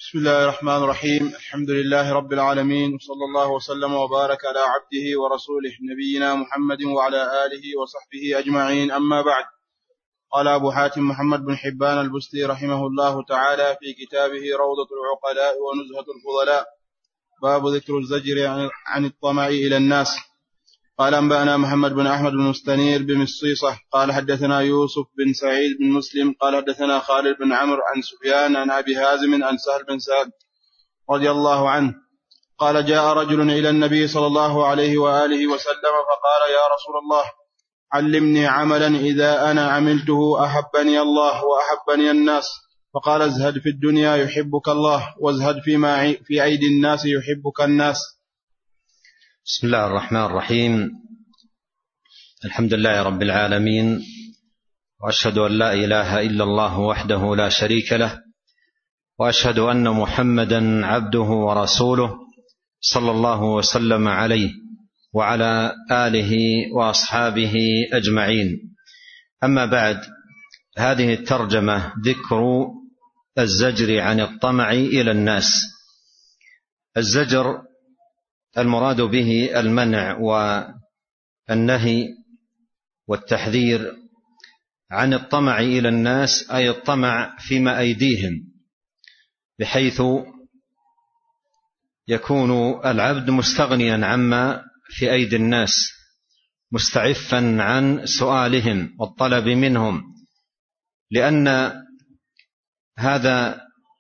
بسم الله الرحمن الرحيم. الحمد لله رب العالمين، وصلى الله وسلم وبارك على عبده ورسوله نبينا محمد وعلى آله وصحبه أجمعين، أما بعد. قال أبو حاتم محمد بن حبان البستي رحمه الله تعالى في كتابه روضة العقلاء ونزهة الفضلاء، باب ذكر الزجر عن الطمع إلى الناس. قال أنبأنا محمد بن أحمد بن مستنير بمصيصة قال حدثنا يوسف بن سعيد بن مسلم قال حدثنا خالد بن عمرو عن سفيان عن أبي هازم عن سهل بن سعد رضي الله عنه قال جاء رجل إلى النبي صلى الله عليه وآله وسلم فقال يا رسول الله علمني عملا إذا أنا عملته أحبني الله وأحبني الناس. فقال ازهد في الدنيا يحبك الله، وازهد فيما في أيدي الناس يحبك الناس. بسم الله الرحمن الرحيم. الحمد لله رب العالمين، وأشهد أن لا إله إلا الله وحده لا شريك له، وأشهد أن محمدا عبده ورسوله صلى الله وسلم عليه وعلى آله وأصحابه أجمعين. أما بعد، هذه الترجمة ذكر الزجر عن الطمع إلى الناس. الزجر المراد به المنع والنهي والتحذير عن الطمع إلى الناس، أي الطمع فيما أيديهم، بحيث يكون العبد مستغنيا عما في أيدي الناس، مستعفا عن سؤالهم والطلب منهم، لأن هذا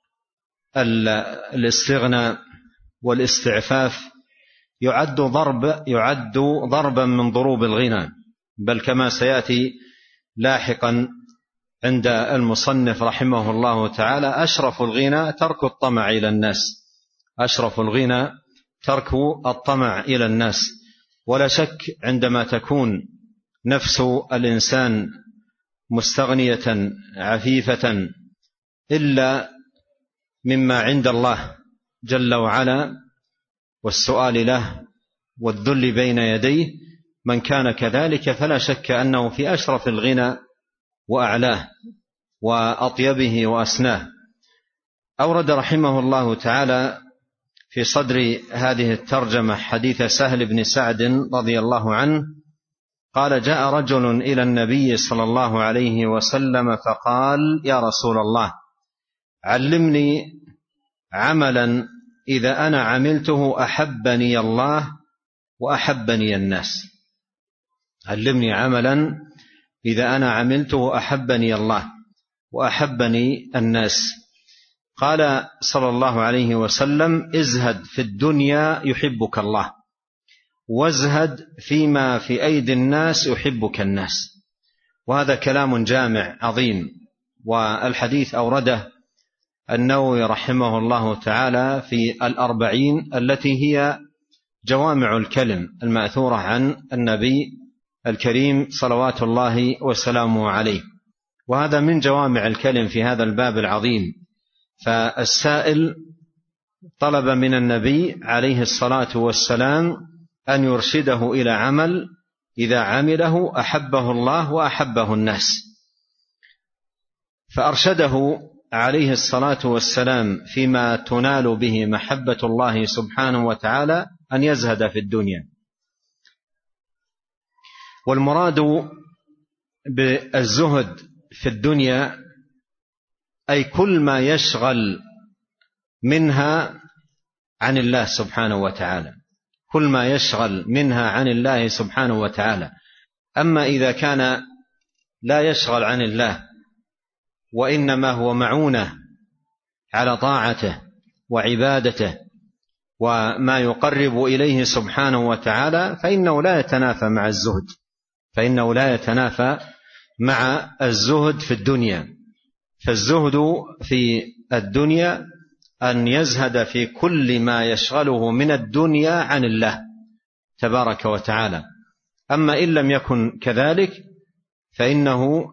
الاستغناء والاستعفاف يعد ضربا من ضروب الغنى، بل كما سيأتي لاحقا عند المصنف رحمه الله تعالى أشرف الغنى ترك الطمع إلى الناس، أشرف الغنى ترك الطمع إلى الناس. ولا شك عندما تكون نفس الإنسان مستغنية عفيفة إلا مما عند الله جل وعلا والسؤال له والذل بين يديه، من كان كذلك فلا شك أنه في أشرف الغنى وأعلاه وأطيبه وأسناه. أورد رحمه الله تعالى في صدر هذه الترجمة حديث سهل بن سعد رضي الله عنه قال جاء رجل إلى النبي صلى الله عليه وسلم فقال يا رسول الله علمني عملا إذا أنا عملته أحبني الله وأحبني الناس. علمني عملا إذا أنا عملته أحبني الله وأحبني الناس. قال صلى الله عليه وسلم ازهد في الدنيا يحبك الله، وازهد فيما في أيدي الناس يحبك الناس. وهذا كلام جامع عظيم، والحديث أورده النووي رحمه الله تعالى في الأربعين التي هي جوامع الكلم المأثورة عن النبي الكريم صلوات الله وسلامه عليه. وهذا من جوامع الكلم في هذا الباب العظيم. فالسائل طلب من النبي عليه الصلاة والسلام أن يرشده إلى عمل إذا عمله أحبه الله وأحبه الناس، فأرشده عليه الصلاة والسلام فيما تنال به محبة الله سبحانه وتعالى أن يزهد في الدنيا. والمراد بالزهد في الدنيا أي كل ما يشغل منها عن الله سبحانه وتعالى، كل ما يشغل منها عن الله سبحانه وتعالى. أما إذا كان لا يشغل عن الله وإنما هو معونة على طاعته وعبادته وما يقرب إليه سبحانه وتعالى، فإنه لا يتنافى مع الزهد، فإنه لا يتنافى مع الزهد في الدنيا. فالزهد في الدنيا أن يزهد في كل ما يشغله من الدنيا عن الله تبارك وتعالى. أما إن لم يكن كذلك فإنه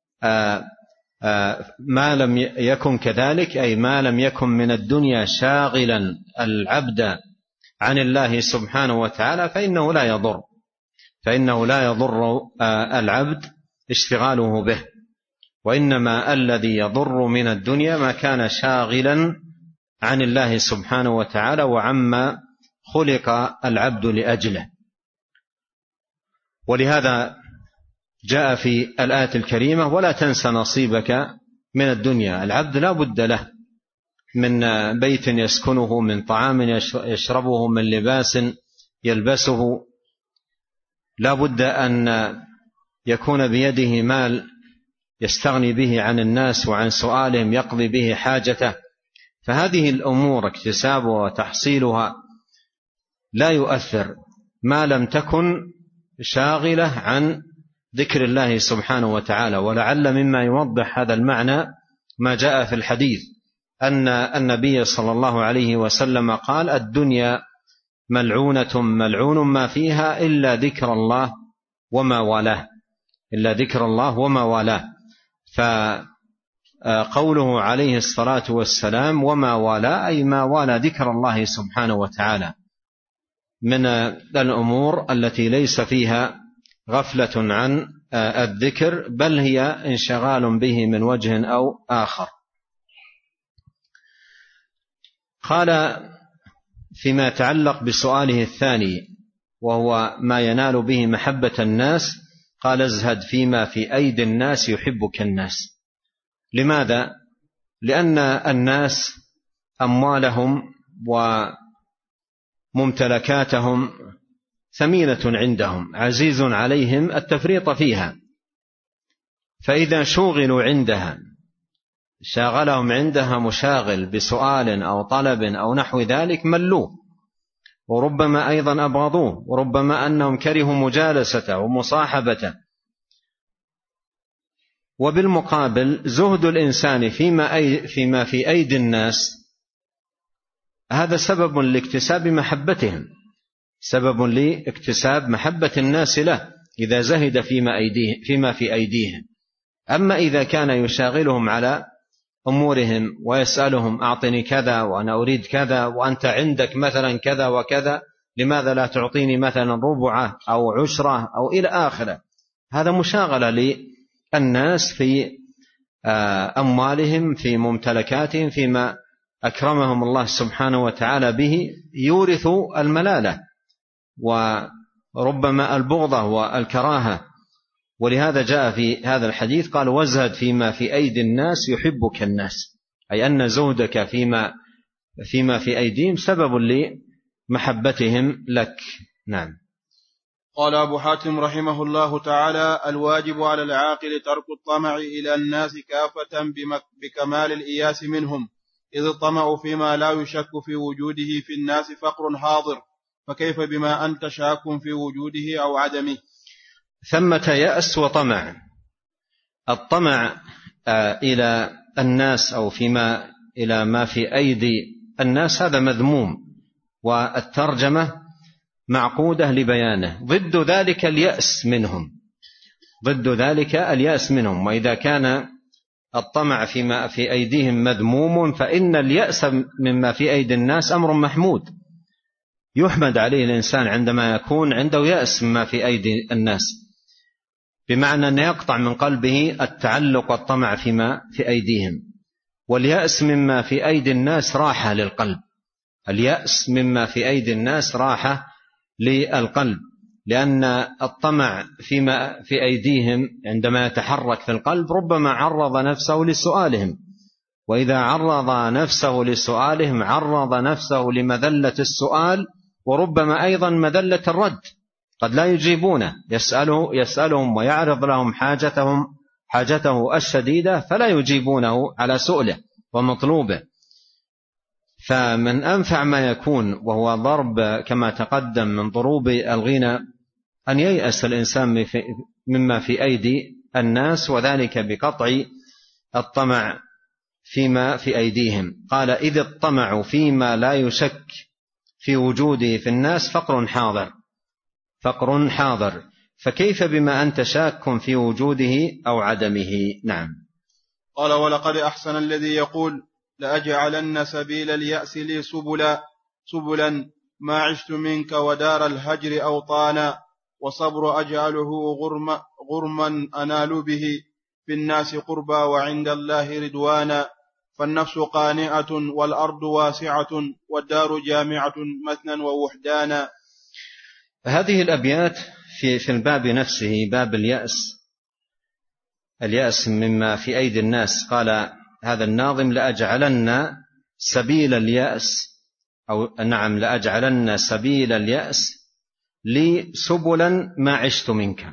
ما لم يكن كذلك أي ما لم يكن من الدنيا شاغلا العبد عن الله سبحانه وتعالى فإنه لا يضر العبد اشتغاله به، وإنما الذي يضر من الدنيا ما كان شاغلا عن الله سبحانه وتعالى وعما خلق العبد لأجله. ولهذا جاء في الآية الكريمة: ولا تنس نصيبك من الدنيا. العبد لا بد له من بيت يسكنه، من طعام يشربه، من لباس يلبسه، لا بد أن يكون بيده مال يستغني به عن الناس وعن سؤالهم، يقضي به حاجته. فهذه الأمور اكتسابها وتحصيلها لا يؤثر ما لم تكن شاغلة عن ذكر الله سبحانه وتعالى. ولعل مما يوضح هذا المعنى ما جاء في الحديث أن النبي صلى الله عليه وسلم قال: الدنيا ملعونة ملعون ما فيها إلا ذكر الله وما والاه، إلا ذكر الله وما والاه. فقوله عليه الصلاة والسلام وما والاه أي ما والى ذكر الله سبحانه وتعالى من الأمور التي ليس فيها غفلة عن الذكر، بل هي انشغال به من وجه أو آخر. قال فيما يتعلق بسؤاله الثاني وهو ما ينال به محبة الناس، قال: ازهد فيما في أيدي الناس يحبك الناس. لماذا؟ لأن الناس أموالهم وممتلكاتهم ثمينة عندهم، عزيز عليهم التفريط فيها، فإذا شوغلوا عندها، شاغلهم عندها مشاغل بسؤال أو طلب أو نحو ذلك، ملوه، وربما أيضا أبغضوه، وربما أنهم كرهوا مجالسته ومصاحبته. وبالمقابل زهد الإنسان فيما في أيدي الناس هذا سبب لاكتساب محبتهم، سبب لاكتساب محبة الناس له إذا زهد فيما في أيديهم. أما إذا كان يشاغلهم على أمورهم ويسألهم: أعطني كذا وأنا أريد كذا، وأنت عندك مثلا كذا وكذا، لماذا لا تعطيني مثلا ربعه أو عشرة أو إلى آخره، هذا مشاغلة للناس في أموالهم، في ممتلكاتهم، فيما أكرمهم الله سبحانه وتعالى به، يورث الملالة وربما البغضة والكراهة. ولهذا جاء في هذا الحديث قال: وازهد فيما في أيدي الناس يحبك الناس، أي أن زهدك فيما في أيديهم سبب لمحبتهم لك. نعم. قال أبو حاتم رحمه الله تعالى: الواجب على العاقل ترك الطمع إلى الناس كافة بكمال الإياس منهم، إذ الطمع فيما لا يشك في وجوده في الناس فقر حاضر، فكيف بما أنت شاك في وجوده أو عدمه. ثمة يأس وطمع. الطمع إلى الناس أو إلى ما في أيدي الناس هذا مذموم، والترجمة معقودة لبيانه. ضد ذلك اليأس منهم، ضد ذلك اليأس منهم. وإذا كان الطمع فيما في أيديهم مذموم، فإن اليأس مما في أيدي الناس أمر محمود، يحمد عليه الإنسان عندما يكون عنده يأس مما في أيدي الناس، بمعنى أن يقطع من قلبه التعلق والطمع فيما في أيديهم. واليأس مما في أيدي الناس راحة للقلب، اليأس مما في أيدي الناس راحة للقلب، لأن الطمع فيما في أيديهم عندما يتحرك في القلب ربما عرض نفسه لسؤالهم، وإذا عرض نفسه لسؤالهم عرض نفسه لمذلة السؤال، وربما أيضا مذلة الرد، قد لا يجيبونه، يسألهم ويعرض لهم حاجته الشديدة فلا يجيبونه على سؤله ومطلوبه. فمن أنفع ما يكون وهو ضرب كما تقدم من ضروب الغنى أن ييأس الإنسان مما في أيدي الناس، وذلك بقطع الطمع فيما في أيديهم. قال: إذ الطمع فيما لا يشك في وجوده في الناس فقر حاضر، فكيف بما أنت شاك في وجوده أو عدمه. نعم. قال: ولقد أحسن الذي يقول: لأجعلن سبيل اليأس لي سبلا ما عشت منك ودار الهجر أوطانا، وصبر أجعله غرما أنال به في الناس قربا وعند الله رضوانا، فالنفس قانعة والأرض واسعة والدار جامعة مثنى ووحدانا. هذه الأبيات في الباب نفسه، باب اليأس مما في أيدي الناس. قال هذا الناظم: لأجعلن سبيل اليأس، أو نعم، لأجعلن سبيل اليأس لي سبلا ما عشت منك.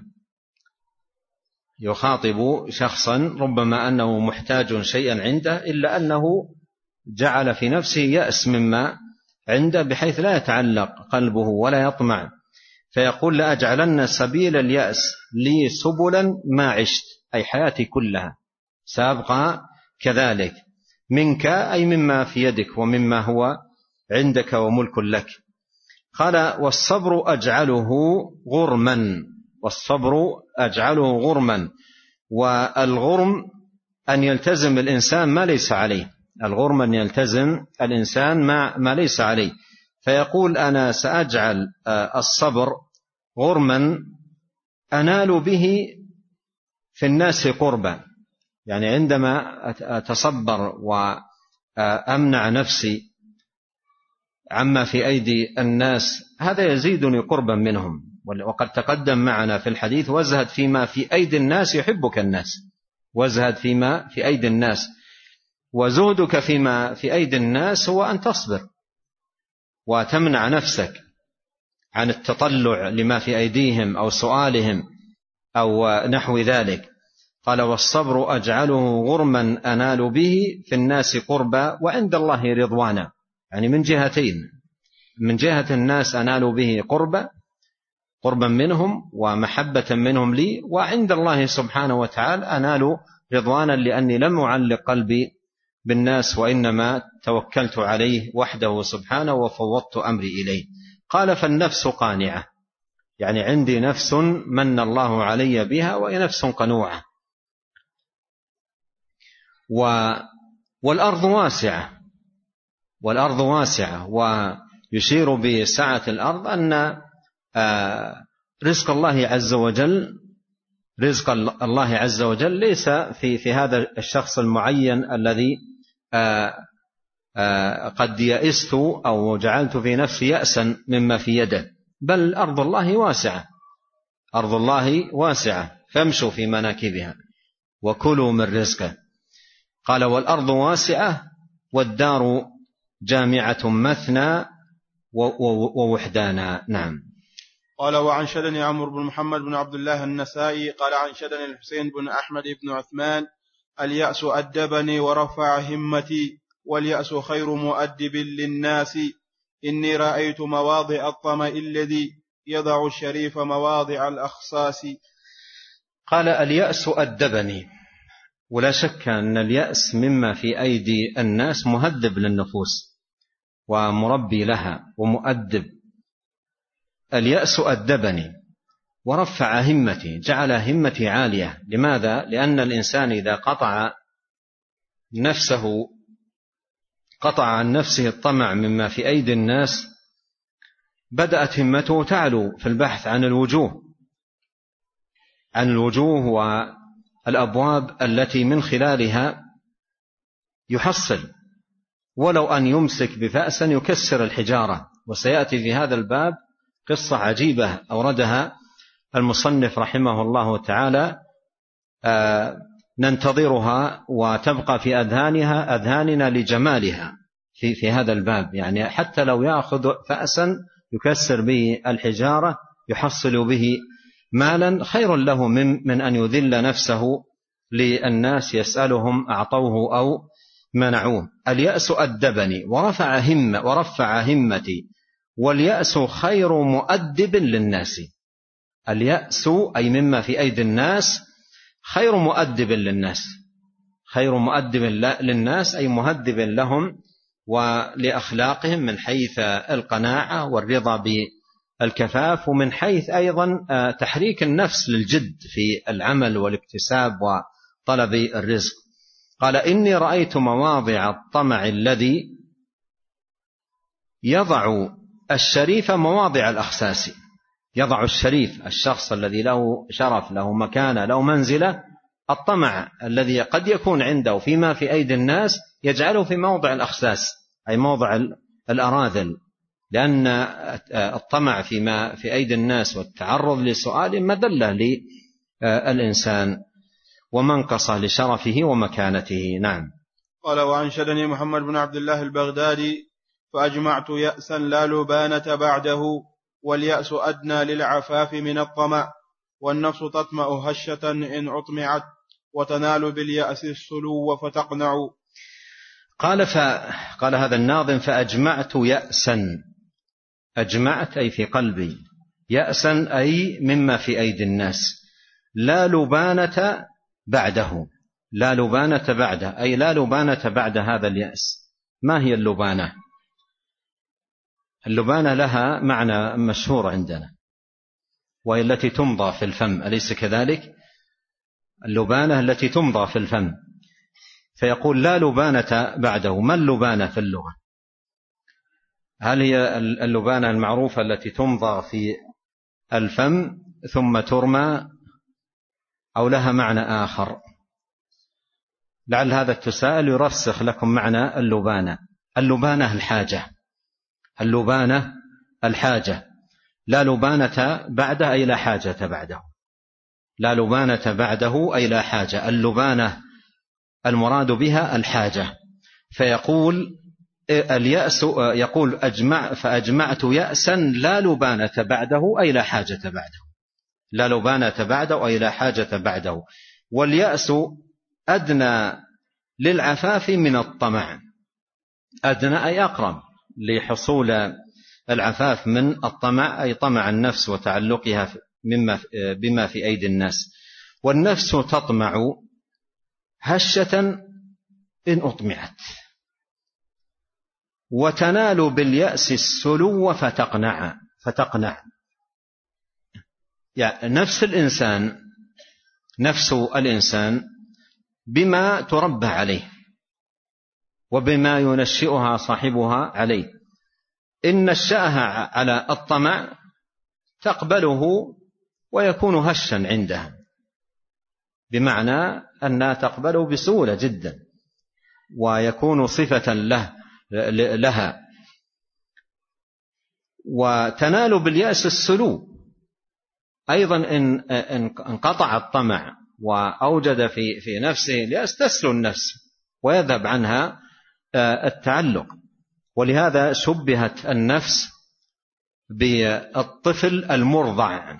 يخاطب شخصا ربما أنه محتاج شيئا عنده، إلا أنه جعل في نفسه يأس مما عنده بحيث لا يتعلق قلبه ولا يطمع، فيقول: لأجعلن سبيل اليأس لي سبلا ما عشت، أي حياتي كلها سأبقى كذلك، منك أي مما في يدك ومما هو عندك وملك لك. قال: والصبر أجعله غرما. والصبر أجعله غرما. والغرم أن يلتزم الإنسان ما ليس عليه، الغرم أن يلتزم الإنسان ما ليس عليه. فيقول: أنا سأجعل الصبر غرما أنال به في الناس قربا، يعني عندما أتصبر وأمنع نفسي عما في أيدي الناس هذا يزيدني قربا منهم. وقد تقدم معنا في الحديث: وازهد فيما في أيدي الناس يحبك الناس. وازهد فيما في أيدي الناس. وزهدك فيما في أيدي الناس هو أن تصبر وتمنع نفسك عن التطلع لما في أيديهم أو سؤالهم أو نحو ذلك. قال: والصبر أجعله غرما أنال به في الناس قربا وعند الله رضوانا، يعني من جهتين: من جهة الناس أنال به قربا منهم ومحبة منهم لي، وعند الله سبحانه وتعالى أنال رضوانا لأني لم أعلق قلبي بالناس وإنما توكلت عليه وحده سبحانه وفوضت أمري إليه. قال: فالنفس قانعة، يعني عندي نفس من الله علي بها وهي نفس قنوعة. والأرض واسعة، والأرض واسعة. ويشير بسعة الأرض أن رزق الله عز وجل ليس في هذا الشخص المعين الذي قد يئست أو جعلت في نفسي يأسا مما في يده، بل أرض الله واسعة. أرض الله واسعة فامشوا في مناكبها وكلوا من رزقه. قال: والأرض واسعة والدار جامعة مثنى ووحدانا. نعم. قال: وعنشدني عمرو بن محمد بن عبد الله النسائي قال: عنشدني الحسين بن أحمد بن عثمان: اليأس أدبني ورفع همتي، واليأس خير مؤدب للناس، إني رأيت مواضع الطمع الذي يضع الشريف مواضع الأخصاص. قال: اليأس أدبني. ولا شك أن اليأس مما في أيدي الناس مهذب للنفوس ومربي لها ومؤدب. اليأس أدبني ورفع همتي، جعل همتي عالية. لماذا؟ لأن الإنسان إذا قطع عن نفسه الطمع مما في أيدي الناس بدأت همته تعلو في البحث عن الوجوه والأبواب التي من خلالها يحصل، ولو أن يمسك بفأس يكسر الحجارة. وسيأتي في هذا الباب قصة عجيبة أوردها المصنف رحمه الله تعالى ننتظرها وتبقى في أذهاننا لجمالها في هذا الباب. يعني حتى لو يأخذ فأسا يكسر به الحجارة يحصل به مالا خير له من أن يذل نفسه للناس يسألهم أعطوه أو منعوه. اليأس أدبني ورفع همتي، واليأس خير مؤدب للناس. اليأس أي مما في أيدي الناس خير مؤدب للناس. خير مؤدب للناس أي مهذب لهم ولأخلاقهم من حيث القناعة والرضا بالكفاف، ومن حيث أيضا تحريك النفس للجد في العمل والاكتساب وطلب الرزق. قال: إني رأيت مواضع الطمع الذي يضع الشريف مواضع الأخساس. يضع الشريف، الشخص الذي له شرف، له مكانة، له منزلة، الطمع الذي قد يكون عنده فيما في أيدي الناس يجعله في موضع الأخساس، أي موضع الأراذل، لأن الطمع فيما في أيدي الناس والتعرض لسؤال مذلة للإنسان ومنقصة لشرفه ومكانته. نعم. قال: وأنشدني محمد بن عبد الله البغدادي: فأجمعت يأسا لا لبانة بعده، واليأس أدنى للعفاف من الطمع، والنفس تطمع هشة إن أطمعت، وتنال باليأس السلو فتقنع. قال هذا الناظم: فأجمعت يأسا، أجمعت أي في قلبي، يأسا أي مما في أيدي الناس، لا لبانة بعده، لا لبانة بعده أي لا لبانة بعد هذا اليأس. ما هي اللبانة؟ اللبانة لها معنى مشهور عندنا، وهي التي تمضى في الفم، أليس كذلك؟ اللبانة التي تمضى في الفم، فيقول لا لبانة بعده. ما اللبانة في اللغة؟ هل هي اللبانة المعروفة التي تمضى في الفم ثم ترمى، أو لها معنى آخر؟ لعل هذا التساؤل يرسخ لكم معنى اللبانة. اللبانة الحاجة، اللبانة الحاجة، لا لبانة بعده أي لا حاجة بعده، لا لبانة بعده أي لا حاجة. اللبانة المراد بها الحاجة. فيقول اليأس، يقول فأجمعت يأسا لا لبانة بعده أي لا حاجة بعده، لا لبانة بعده أي لا حاجة بعده. واليأس أدنى للعفاف من الطمع، أدنى أي أقرب لحصول العفاف من الطمع، أي طمع النفس وتعلقها بما في أيدي الناس. والنفس تطمع هشة إن أطمعت، وتنال باليأس السلو فتقنع. يعني نفس الإنسان بما تربى عليه وبما ينشئها صاحبها عليه. إن نشأها على الطمع تقبله ويكون هشا عندها، بمعنى أنها تقبله بسهولة جدا ويكون صفة لها. وتنال باليأس السلو أيضا، إن انقطع الطمع وأوجد في نفسه اليأس تسلو النفس ويذهب عنها التعلق. ولهذا شبهت النفس بالطفل المرضع.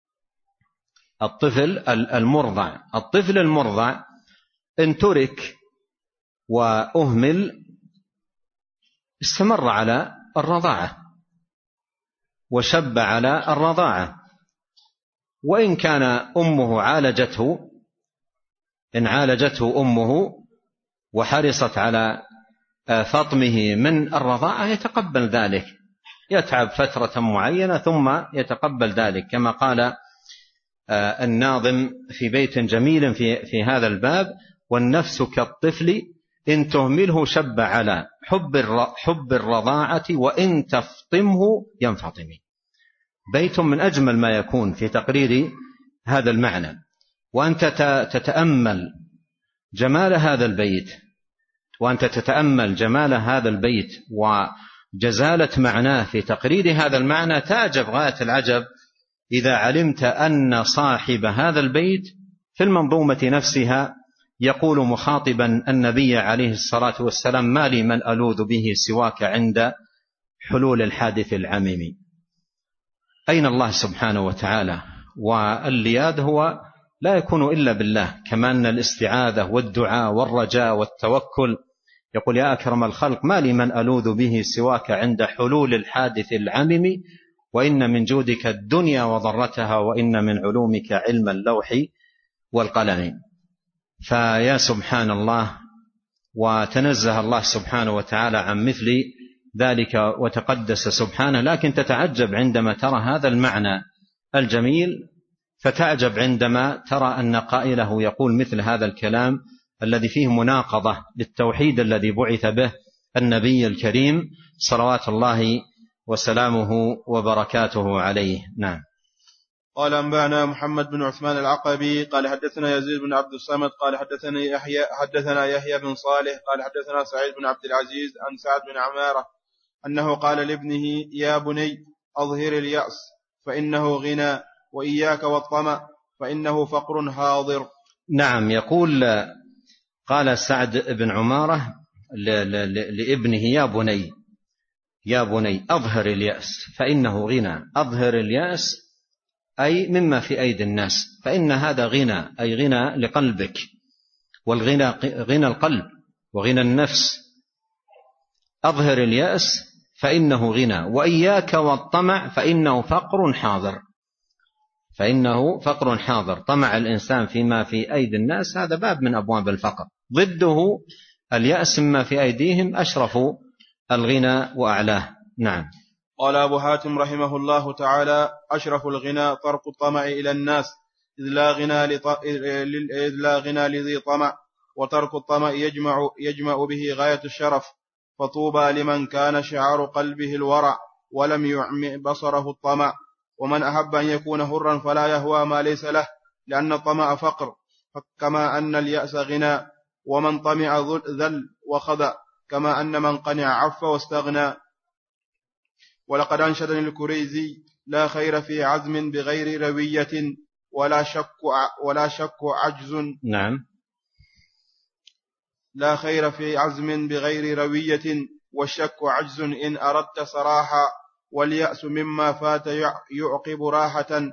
الطفل المرضع إن ترك وأهمل استمر على الرضاعة وشب على الرضاعة، وإن كان أمه إن عالجته أمه وحرصت على فطمه من الرضاعة يتقبل ذلك، يتعب فترة معينة ثم يتقبل ذلك، كما قال الناظم في بيت جميل في هذا الباب: والنفس كالطفل إن تهمله شب على حب الرضاعة وإن تفطمه ينفطم. بيت من أجمل ما يكون في تقرير هذا المعنى. وأنت تتأمل جمال هذا البيت وجزالة معناه في تقرير هذا المعنى، تعجب غاية العجب إذا علمت أن صاحب هذا البيت في المنظومة نفسها يقول مخاطبا النبي عليه الصلاة والسلام: ما لي من ألوذ به سواك عند حلول الحادث العميم. أين الله سبحانه وتعالى؟ واللياذ هو لا يكون إلا بالله، كما أن الاستعاذة والدعاء والرجاء والتوكل. يقول: يا أكرم الخلق ما لي من ألوذ به سواك عند حلول الحادث العميم، وإن من جودك الدنيا وضرتها، وإن من علومك علم اللوح والقلم. فيا سبحان الله، وتنزه الله سبحانه وتعالى عن مثل ذلك وتقدس سبحانه. لكن تتعجب عندما ترى هذا المعنى الجميل، فتعجب عندما ترى أن قائله يقول مثل هذا الكلام الذي فيه مناقضة للتوحيد الذي بعث به النبي الكريم صلوات الله وسلامه وبركاته عليه. نعم. قال أنبأنا محمد بن عثمان العقبي قال حدثنا يزيد بن عبد الصمد قال حدثنا يحيى بن صالح قال حدثنا سعيد بن عبد العزيز عن سعد بن عمارة أنه قال لابنه يا بني أظهر اليأس فإنه غنى وإياك والطمع فإنه فقر حاضر. نعم. يقول قال سعد بن عمارة لابنه يا بني أظهر اليأس فإنه غنى. أظهر اليأس أي مما في أيدي الناس، فإن هذا غنى، أي غنى لقلبك، والغنى غنى القلب وغنى النفس. أظهر اليأس فإنه غنى، وإياك والطمع فإنه فقر حاضر. طمع الإنسان فيما في أيدي الناس هذا باب من أبواب الفقر، ضده اليأس مما في أيديهم أشرف الغنى وأعلاه. نعم. قال أبو حاتم رحمه الله تعالى أشرف الغنى ترك الطمع إلى الناس، إذ لا غنى لذي طمع، وترك الطمع يجمع به غاية الشرف. فطوبى لمن كان شعار قلبه الورع ولم يعم بصره الطمع. ومن أحب أن يكون حرا فلا يهوى ما ليس له، لأن الطمع فقر كما أن اليأس غنى، ومن طمع ذل وخضع كما أن من قنع عف واستغنى. ولقد أنشدني الكريزي لا خير في عزم بغير روية ولا شك عجز. نعم. لا خير في عزم بغير روية والشك عجز إن أردت صراحة، واليأس مما فات يعقب راحة،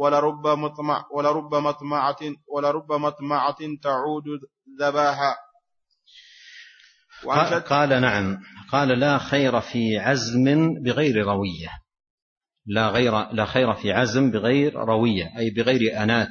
ولرب مطمعة تعود ذباحا. قال نعم. قال لا خير في عزم بغير روية. لا خير في عزم بغير روية، أي بغير أنات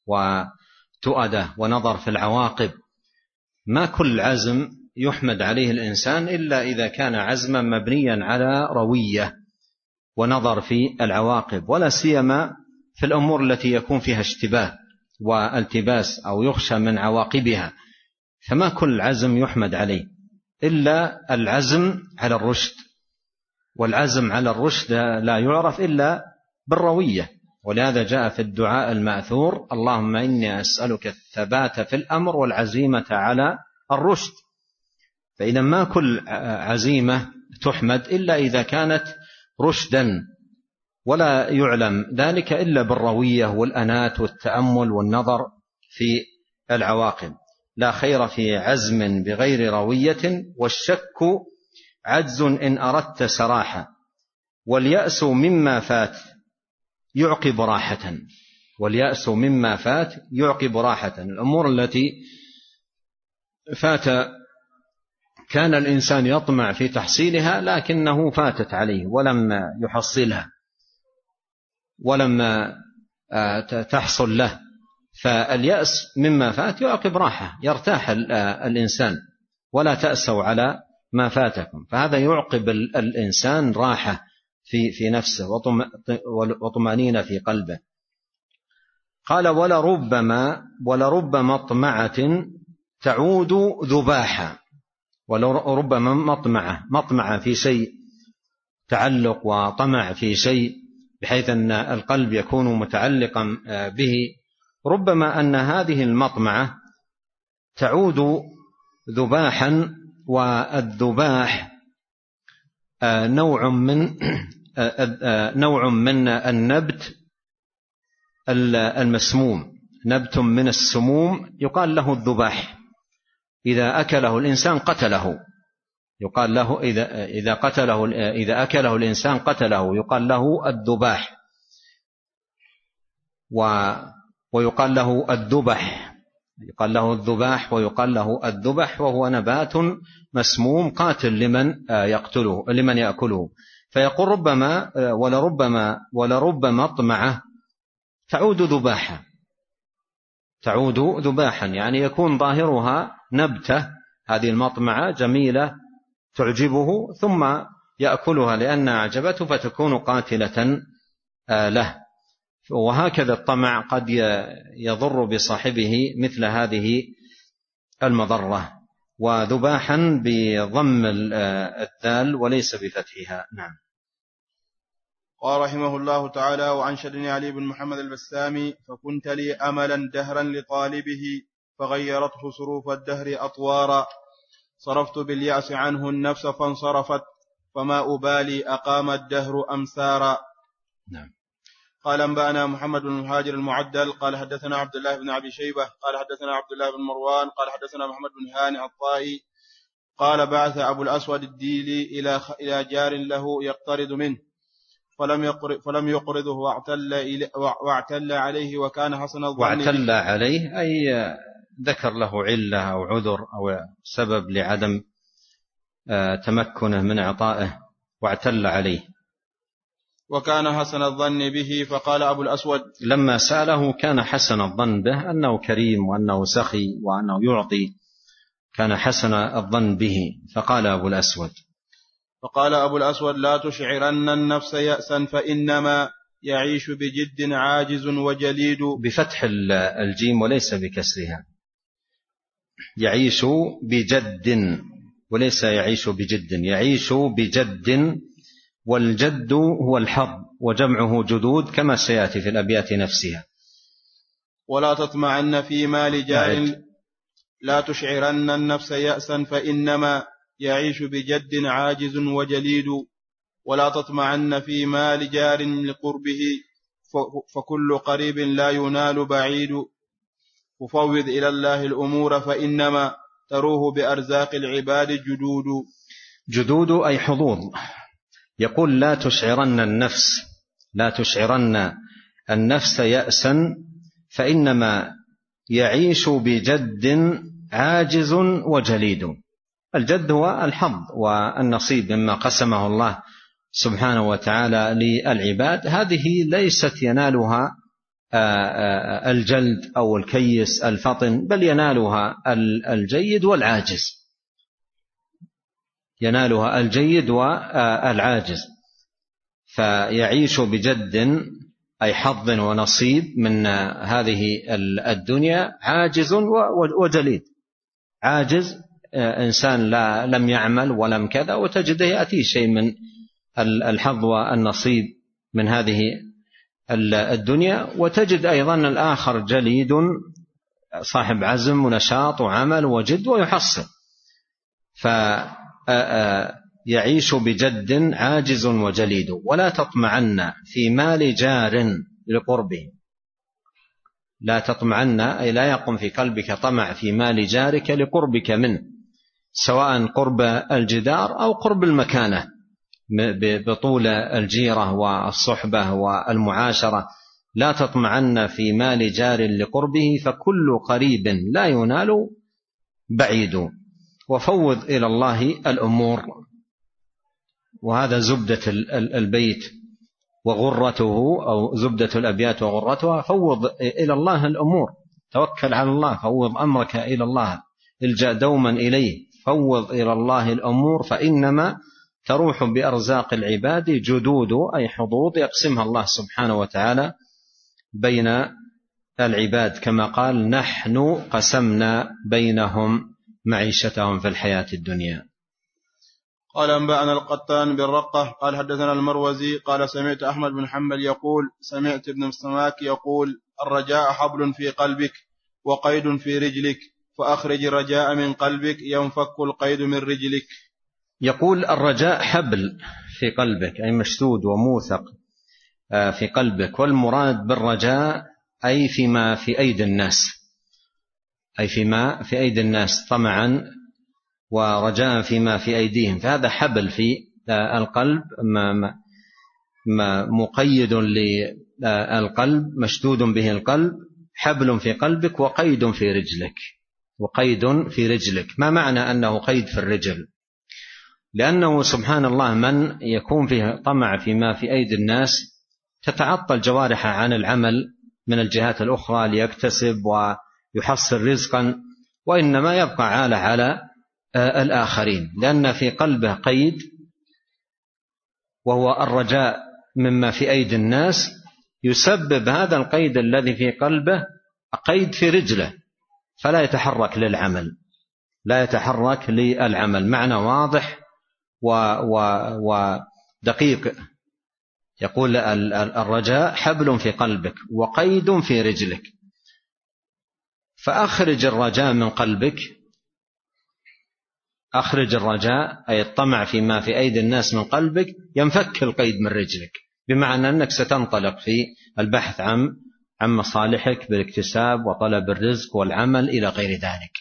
وتؤدة ونظر في العواقب. ما كل عزم يحمد عليه الإنسان إلا إذا كان عزما مبنيا على روية ونظر في العواقب، ولا سيما في الأمور التي يكون فيها اشتباه والتباس أو يخشى من عواقبها، فما كل عزم يحمد عليه إلا العزم على الرشد، والعزم على الرشد لا يعرف إلا بالروية. ولهذا جاء في الدعاء المأثور اللهم إني أسألك الثبات في الأمر والعزيمة على الرشد. فإذا ما كل عزيمة تحمد إلا إذا كانت رشدا، ولا يعلم ذلك إلا بالروية والأنات والتأمل والنظر في العواقب. لا خير في عزم بغير روية والشك عجز إن أردت سراحة، واليأس مما فات يعقب راحة. واليأس مما فات يعقب راحة. الأمور التي فات كان الإنسان يطمع في تحصيلها لكنه فاتت عليه ولم يحصلها ولم تحصل له، فاليأس مما فات يعقب راحة، يرتاح الإنسان. ولا تأسوا على ما فاتكم، فهذا يعقب الإنسان راحة في نفسه وطمأنينة في قلبه. قال ولرب مطمعة تعود ذباحا. ولربما مطمعة في شيء، تعلق وطمع في شيء بحيث أن القلب يكون متعلقا به، ربما أن هذه المطمعة تعود ذباحا. والذباح نوع من النبت المسموم، نبت من السموم يقال له الذباح. إذا أكله الإنسان قتله، يقال له إذا أكله الإنسان قتله، يقال له الذباح ويقال له الذبح، يقال له الذباح ويقال له الذبح، وهو نبات مسموم قاتل لمن يأكله. فيقول ولرب مطمعة تعود ذباحا، يعني يكون ظاهرها نبتة، هذه المطمعة جميلة تعجبه، ثم يأكلها لأنها أعجبته فتكون قاتلة له. وهكذا الطمع قد يضر بصاحبه مثل هذه المضرة. وذباحا بضم الذال وليس بفتحها. نعم. قال رحمه الله تعالى: وأنشدني علي بن محمد البسامي: فكنت لي أملا دهرا لطالبه فغيرته صروف الدهر أطوارا، صرفت باليأس عنه النفس فانصرفت، فما أبالي أقام الدهر أمسارا. نعم. قال: أنبأنا محمد بن المهاجر المعدل قال حدثنا عبد الله بن أبي شيبة قال حدثنا عبد الله بن مروان قال حدثنا محمد بن هانئ الطائي قال: بعث أبو الأسود الديلي إلى جار له يقترض منه فلم يقرضه واعتل عليه، وكان حسن الظن. واعتل عليه أي ذكر له علة أو عذر أو سبب لعدم تمكنه من إعطائه، واعتل عليه. وكان حسن الظن به، فقال أبو الأسود لما سأله كان حسن الظن به أنه كريم وأنه سخي وأنه يعطي، كان حسن الظن به. فقال أبو الأسود: لا تشعرن النفس يأسا فإنما يعيش بجد عاجز وجليد. بفتح الجيم وليس بكسرها، يعيش بجد وليس يعيش بجد، يعيش بجد، والجد هو الحظ وجمعه جدود كما سيأتي في الأبيات نفسها. ولا تطمعن في مال جار، لا تشعرن النفس يأسا فإنما يعيش بجد عاجز وجليد، ولا تطمعن في مال جار لقربه، فكل قريب لا ينال بعيد، ففوض إلى الله الأمور فإنما تروه بأرزاق العباد جدود. جدود أي حظوظ. يقول: لا تشعرن النفس يأسا فإنما يعيش بجد عاجز وجليد. الجد هو الحظ والنصيب مما قسمه الله سبحانه وتعالى للعباد، هذه ليست ينالها الجلد أو الكيس الفطن، بل ينالها الجيد والعاجز، ينالها الجيد والعاجز. فيعيش بجد أي حظ ونصيب من هذه الدنيا، عاجز وجليد. عاجز إنسان لم يعمل ولم كذا، وتجده يأتي شيء من الحظ والنصيب من هذه الدنيا، وتجد أيضا الآخر جليد صاحب عزم ونشاط وعمل وجد ويحصل. فيعيش بجد عاجز وجليد. ولا تطمعن في مال جار لقربه، لا تطمعن أي لا يقم في قلبك طمع في مال جارك لقربك منه، سواء قرب الجدار أو قرب المكانة بطول الجيرة والصحبة والمعاشرة. لا تطمعن في مال جار لقربه، فكل قريب لا ينال بعيد، وفوض إلى الله الأمور. وهذا زبدة البيت وغرته، أو زبدة الأبيات وغرتها: فوض إلى الله الأمور، توكل على الله، فوض أمرك إلى الله، الجأ دوما إليه، فوض إلى الله الأمور فإنما تروح بأرزاق العباد جدود أي حظوظ يقسمها الله سبحانه وتعالى بين العباد، كما قال: نحن قسمنا بينهم معيشتهم في الحياة الدنيا. قال: أنبأنا القطان بالرقة قال حدثنا المروزي قال: سمعت أحمد بن حنبل يقول: سمعت ابن السماك يقول: الرجاء حبل في قلبك وقيد في رجلك، فأخرج الرجاء من قلبك ينفك القيد من رجلك. يقول: الرجاء حبل في قلبك أي مشدود وموثق في قلبك، والمراد بالرجاء أي فيما في أيدي الناس، أي فيما في أيدي الناس طمعا ورجاء فيما في أيديهم، فهذا حبل في القلب مقيد للقلب، مشدود به القلب، حبل في قلبك وقيد في رجلك. وقيد في رجلك، ما معنى أنه قيد في الرجل؟ لأنه سبحان الله من يكون فيه طمع فيما في أيدي الناس تتعطل جوارحه عن العمل من الجهات الأخرى ليكتسب ويحصل رزقا، وإنما يبقى عالة على الآخرين، لأن في قلبه قيد وهو الرجاء مما في أيدي الناس، يسبب هذا القيد الذي في قلبه قيد في رجله، فلا يتحرك للعمل، لا يتحرك للعمل. معنى واضح ودقيق يقول الرجاء حبل في قلبك وقيد في رجلك، فأخرج الرجاء من قلبك، أخرج الرجاء أي الطمع فيما في أيدي الناس من قلبك، ينفك القيد من رجلك، بمعنى أنك ستنطلق في البحث عن مصالحك بالاكتساب وطلب الرزق والعمل إلى غير ذلك.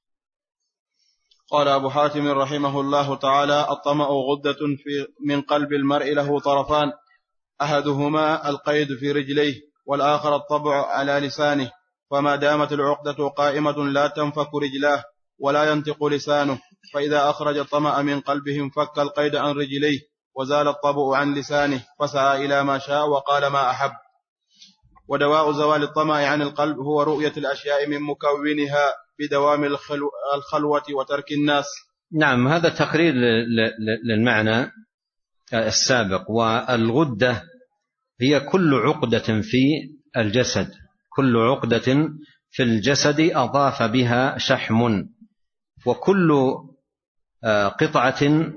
قال أبو حاتم رحمه الله تعالى: الطمع غدة من قلب المرء له طرفان، أحدهما القيد في رجليه، والآخر الطبع على لسانه، فما دامت العقدة قائمة لا تنفك رجلاه ولا ينطق لسانه، فإذا أخرج الطمع من قلبه انفك القيد عن رجليه وزال الطبع عن لسانه، فسعى إلى ما شاء وقال ما أحب. ودواء زوال الطمع عن القلب هو رؤية الأشياء من مكونها بدوام الخلوة وترك الناس. نعم، هذا تقرير للمعنى السابق. والغدة هي كل عقدة في الجسد، كل عقدة في الجسد أضاف بها شحم، وكل قطعة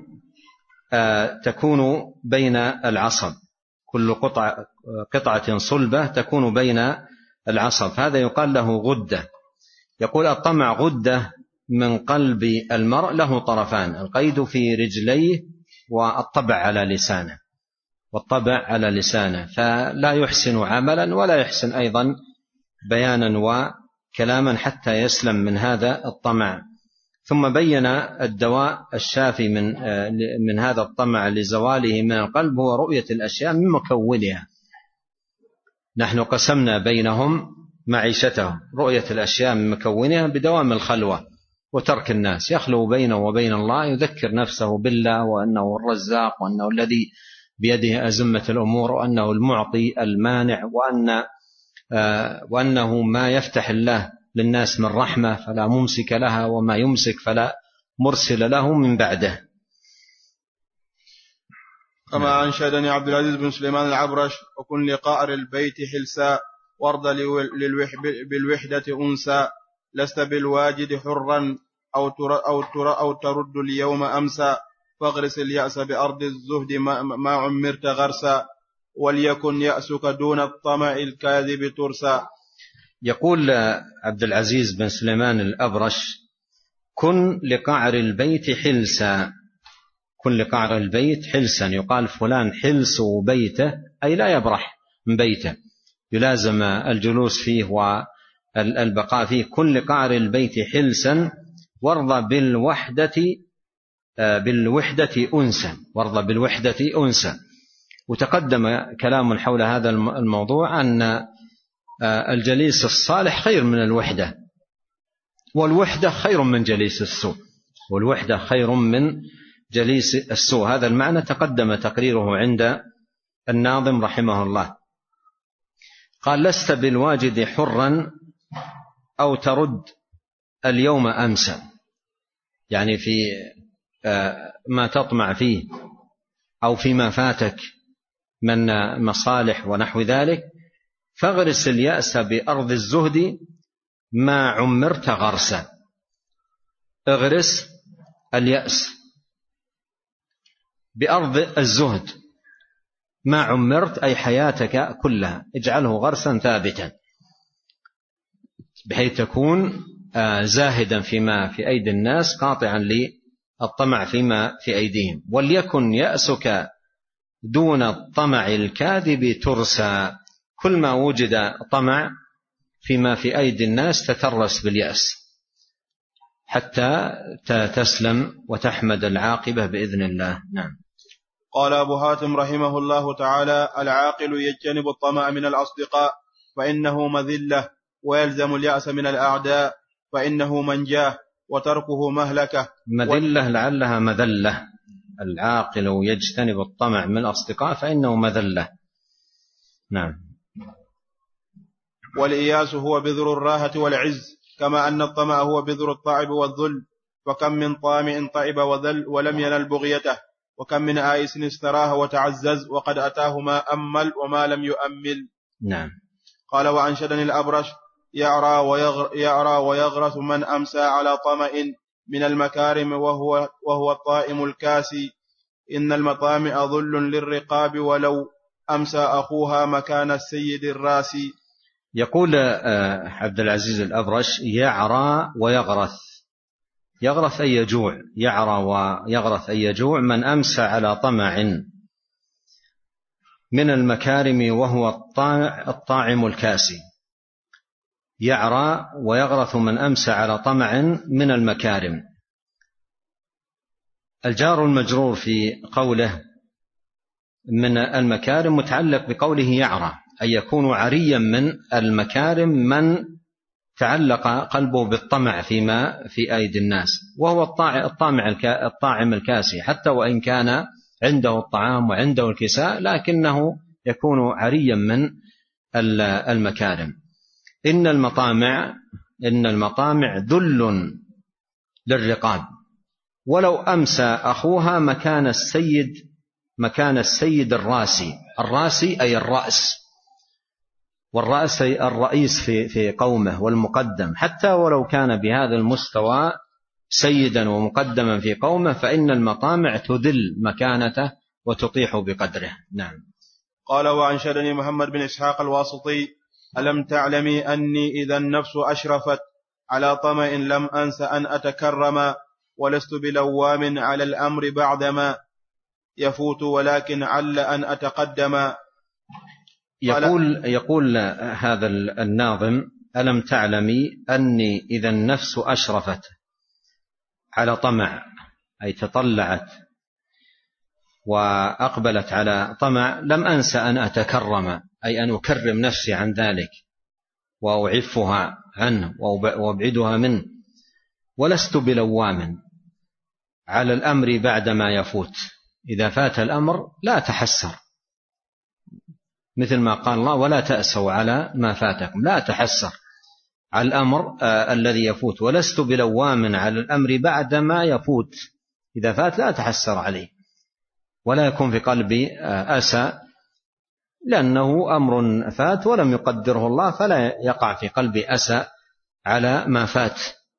تكون بين العصب، كل قطعة صلبة تكون بين العصب، هذا يقال له غدة. يقول الطمع غدة من قلب المرء له طرفان، القيد في رجليه والطبع على لسانه، والطبع على لسانه، فلا يحسن عملا ولا يحسن أيضا بيانا وكلاما حتى يسلم من هذا الطمع. ثم بين الدواء الشافي من هذا الطمع لزواله من القلب هو رؤية الأشياء من مكونها. نحن قسمنا بينهم معيشتهم، رؤية الأشياء من مكونها بدوام الخلوة وترك الناس، يخلو بينه وبين الله، يذكر نفسه بالله وأنه الرزاق وأنه الذي بيده أزمة الأمور وأنه المعطي المانع، وأنه ما يفتح الله للناس من رحمة فلا ممسك لها وما يمسك فلا مرسل له من بعده. كما أنشدني عبد العزيز بن سليمان العبرش: وكن لقعر البيت حلسا وارض بالوحدة أنسا، لست بالواجد حرا أو ترد اليوم أمسا، فاغرس اليأس بأرض الزهد ما عمرت غرسا، وليكن يأسك دون الطمع الكاذب ترسا. يقول عبد العزيز بن سليمان الأبرش: كن لقعر البيت حلسا، كن لقعر البيت حلسا، يقال فلان حلس بيته أي لا يبرح من بيته، يلازم الجلوس فيه والبقاء فيه. كن لقعر البيت حلسا وارض بالوحدة أنسا، وارض بالوحدة أنسا. وتقدم كلام حول هذا الموضوع أن الجليس الصالح خير من الوحدة، والوحدة خير من جليس السوء، والوحدة خير من جليس السوء. هذا المعنى تقدم تقريره عند الناظم رحمه الله. قال: لست بالواجد حرا أو ترد اليوم أمسا، يعني في ما تطمع فيه أو فيما فاتك من مصالح ونحو ذلك، فاغرس اليأس بأرض الزهد ما عمرت غرسا. اغرس اليأس بأرض الزهد ما عمرت أي حياتك كلها، اجعله غرسا ثابتا بحيث تكون زاهدا فيما في أيدي الناس، قاطعا للطمع فيما في أيديهم. وليكن يأسك دون الطمع الكاذب ترسى، كل ما وجد طمع فيما في أيدي الناس تترس باليأس حتى تسلم وتحمد العاقبة بإذن الله. نعم. قال أبو حاتم رحمه الله تعالى: العاقل يجتنب الطمع من الأصدقاء فإنه مذلة، ويلزم اليأس من الأعداء فإنه منجاه، وتركه مهلكة. مذلة لعلها مذلة، العاقل يجتنب الطمع من الأصدقاء فإنه مذلة. نعم. والإياس هو بذر الراحة والعز، كما أن الطمع هو بذر الطعب والذل، فكم من طامع طعب وذل ولم ينل بغيته، وكم من آيس استراح وتعزز وقد أتاه ما أمل وما لم يؤمل. نعم. قال: وأنشدني الأبرش: يعرى ويغرس من أمسى على طمع من المكارم وهو الطائم الكاسي، إن المطامع ظل للرقاب ولو أمسى أخوها مكان السيد الراسي. يقول عبد العزيز الأبرش: يعرى ويغرث. يغرث أي يجوع، يعرى ويغرث أي يجوع من أمسى على طمع من المكارم وهو الطاعم الكاسي. يعرى ويغرث من أمسى على طمع من المكارم. الجار المجرور في قوله من المكارم متعلق بقوله يعرى، أي يكون عريا من المكارم من تعلق قلبه بالطمع فيما في أيدي الناس، وهو الطاعم الكاسي، حتى وإن كان عنده الطعام وعنده الكساء لكنه يكون عريا من المكارم. إن المطامع ذل للرقاب، ولو أمسى أخوها مكان السيد الراسي. الراسي أي الرأس، والرأس أي الرئيس في قومه والمقدم، حتى ولو كان بهذا المستوى سيدا ومقدما في قومه فإن المطامع تذل مكانته وتطيح بقدره. نعم. قال: وأنشدني محمد بن إسحاق الواسطي: ألم تعلمي أني إذا النفس أشرفت على طمع لم أنس أن أتكرم، ولست بلوام على الأمر بعدما يفوت، ولكن عل أن أتقدم. يقول هذا الناظم: ألم تعلمي أني إذا النفس أشرفت على طمع، أي تطلعت وأقبلت على طمع، لم أنس أن أتكرم، أي أن أكرم نفسي عن ذلك وأعفها عنه وأبعدها منه. ولست بلوام على الأمر بعدما يفوت. إذا فات الأمر لا تحسر، مثل ما قال الله: ولا تأسوا على ما فاتكم. لا تحسر على الأمر الذي يفوت. ولست بلوام على الأمر بعدما يفوت. إذا فات لا تحسر عليه، ولا يكون في قلبي أسى، لأنه أمر فات ولم يقدره الله، فلا يقع في قلبي أسى على ما فات.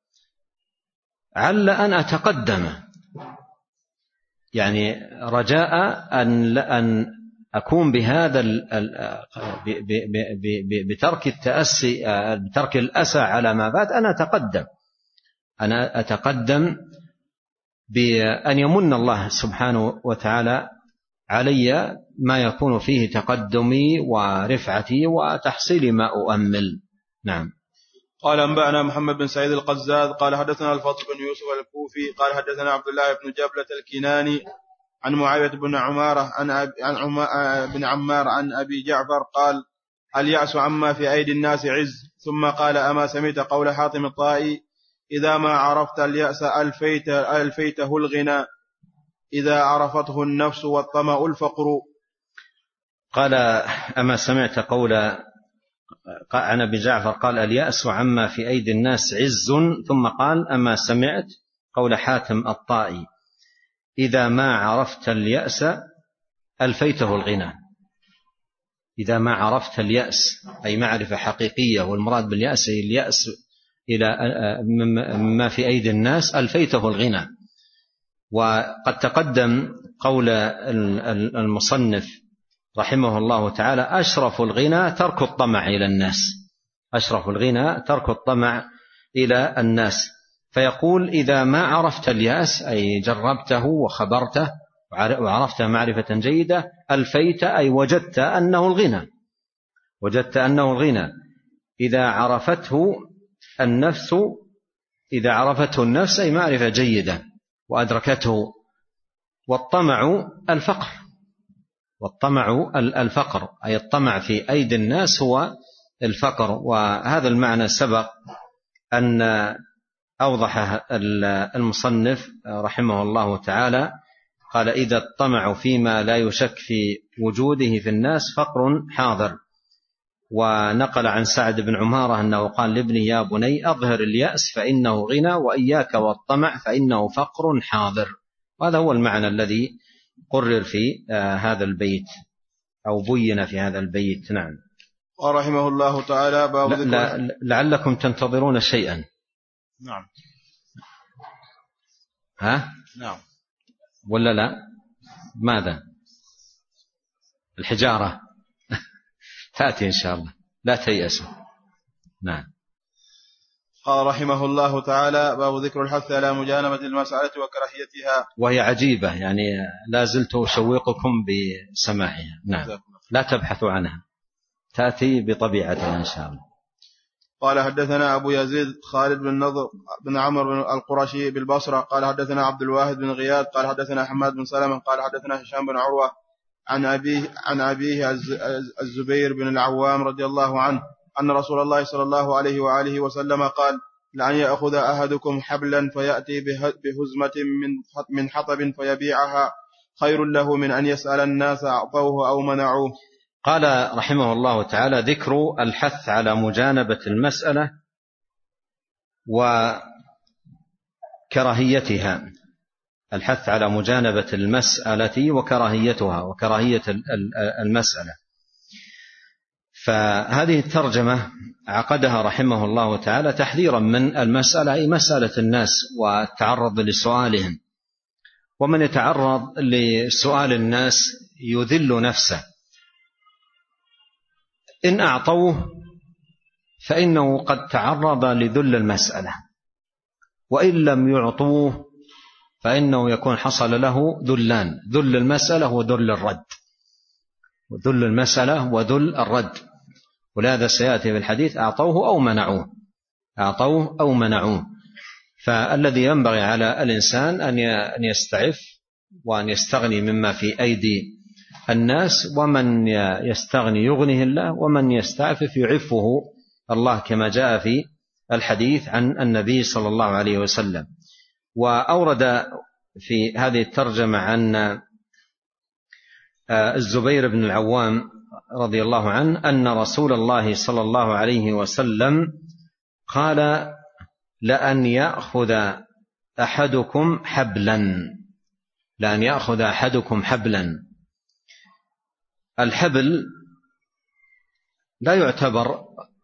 عل أن أتقدم، يعني رجاء أن أكون بهذا بترك التأسي، بترك الأسى على ما فات، أنا أتقدم بأن يمن الله سبحانه وتعالى علي ما يكون فيه تقدمي ورفعتي وتحصيل ما أؤمل. نعم. قال: أنبأنا محمد بن سعيد القزاز قال حدثنا الفضل بن يوسف الكوفي قال حدثنا عبد الله بن جبلة الكناني عن معاوية بن عمارة بن عمار عن أبي جعفر قال: اليأس عما في أيدي الناس عز. ثم قال: أما سمعت قول حاتم الطائي: إذا ما عرفت اليأس ألفيته الغنى، إذا عرفته النفس والطمع الفقر. قال: أما سمعت قول عن أبي جعفر قال: اليأس عما في أيدي الناس عز. ثم قال: أما سمعت قول حاتم الطائي: إذا ما عرفت اليأس ألفيته الغنى. إذا ما عرفت اليأس أي معرفة حقيقية، والمراد باليأس اليأس إلى ما في أيدي الناس، ألفيته الغنى. وقد تقدم قول المصنف رحمه الله تعالى: أشرف الغنى ترك الطمع إلى الناس. أشرف الغنى ترك الطمع إلى الناس. فيقول: إذا ما عرفت اليأس أي جربته وخبرته وعرفته معرفة جيدة، ألفيت أي وجدت أنه الغنى. وجدت أنه الغنى. إذا عرفته النفس، إذا عرفته النفس أي معرفة جيدة وأدركته. والطمع الفقر. والطمع الفقر أي الطمع في أيدي الناس هو الفقر. وهذا المعنى سبق أن أوضح المصنف رحمه الله تعالى. قال: إذا الطمع فيما لا يشك في وجوده في الناس فقر حاضر. ونقل عن سعد بن عمارة أنه قال لابنه: يا بني أظهر اليأس فإنه غنى، وإياك والطمع فإنه فقر حاضر. وهذا هو المعنى الذي قرر في هذا البيت أو بين في هذا البيت. نعم. ورحمه الله تعالى باب لعلكم تنتظرون شيئا. نعم. ها؟ نعم. ولا لا؟ ماذا؟ الحجارة تأتي إن شاء الله، لا تيأسوا. نعم. قال رحمه الله تعالى: باب ذكر الحث على مجانبة المسألة وكراهيتها. وهي عجيبة، يعني لا زلت أشوقكم بسماعها. نعم، لا تبحثوا عنها، تأتي بطبيعتها إن شاء الله. قال حدثنا أبو يزيد خالد بن نضر بن عمرو القرشي بالبصرة قال حدثنا عبد الواحد بن غياث قال حدثنا حماد بن سلمة قال حدثنا هشام بن عروة عن أبيه الزبير بن العوام رضي الله عنه أن رسول الله صلى الله عليه وآله وسلم قال: لأن يأخذ أحدكم حبلا فيأتي بهزمة من حطب فيبيعها خير له من أن يسأل الناس أعطوه أو منعوه. قال رحمه الله تعالى: ذكر الحث على مجانبة المسألة وكراهيتها، الحث على مجانبة المسألة وكراهيتها وكراهية المسألة. فهذه الترجمة عقدها رحمه الله تعالى تحذيرا من المسألة، أي مسألة الناس والتعرض لسؤالهم، ومن يتعرض لسؤال الناس يذل نفسه. إن أعطوه فإنه قد تعرض لذل المسألة، وإن لم يعطوه فإنه يكون حصل له ذلان: ذل المسألة وذل الرد، وذل المسألة وذل الرد. ولهذا سيأتي في الحديث: أعطوه أو منعوه، أعطوه أو منعوه. فالذي ينبغي على الإنسان أن يستعف وأن يستغني مما في أيدي الناس، ومن يستغني يغنيه الله، ومن يستعفف يعفه الله، كما جاء في الحديث عن النبي صلى الله عليه وسلم. وأورد في هذه الترجمة عن الزبير بن العوام رضي الله عنه أن رسول الله صلى الله عليه وسلم قال: لأن يأخذ أحدكم حبلا، لأن يأخذ أحدكم حبلا. الحبل لا يعتبر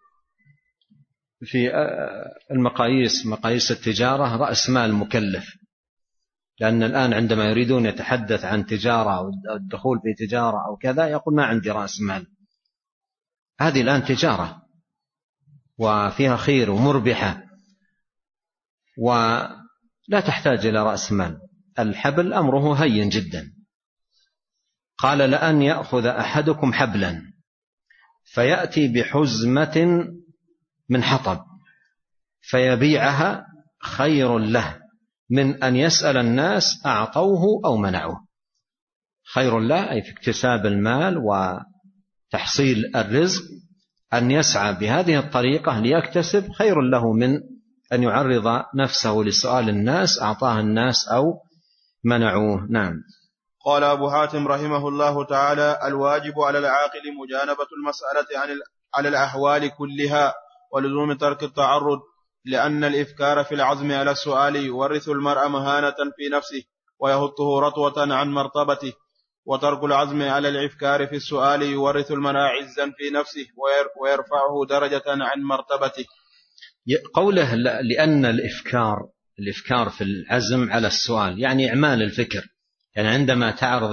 في مقاييس التجارة رأس مال مكلف، لأن الآن عندما يريدون يتحدث عن تجارة أو الدخول في تجارة أو كذا يقول: ما عندي رأس مال. هذه الآن تجارة وفيها خير ومربحة ولا تحتاج إلى رأس مال. الحبل أمره هين جدا. قال: لأن يأخذ أحدكم حبلا فيأتي بحزمة من حطب فيبيعها خير له من أن يسأل الناس أعطوه أو منعوه. خير له أي في اكتساب المال وتحصيل الرزق، أن يسعى بهذه الطريقة ليكتسب، خير له من أن يعرض نفسه لسؤال الناس أعطاه الناس أو منعوه. نعم. قال أبو حاتم رحمه الله تعالى: الواجب على العاقل مجانبة المسألة على الأحوال كلها ولزوم ترك التعرض، لأن الإفكار في العزم على السؤال يورث المرء مهانة في نفسه ويهطه رطوة عن مرتبته، وترك العزم على الإفكار في السؤال يورث المرء عزا في نفسه ويرفعه درجة عن مرتبته. قوله لأن الإفكار في العزم على السؤال يعني إعمال الفكر، يعني عندما تعرض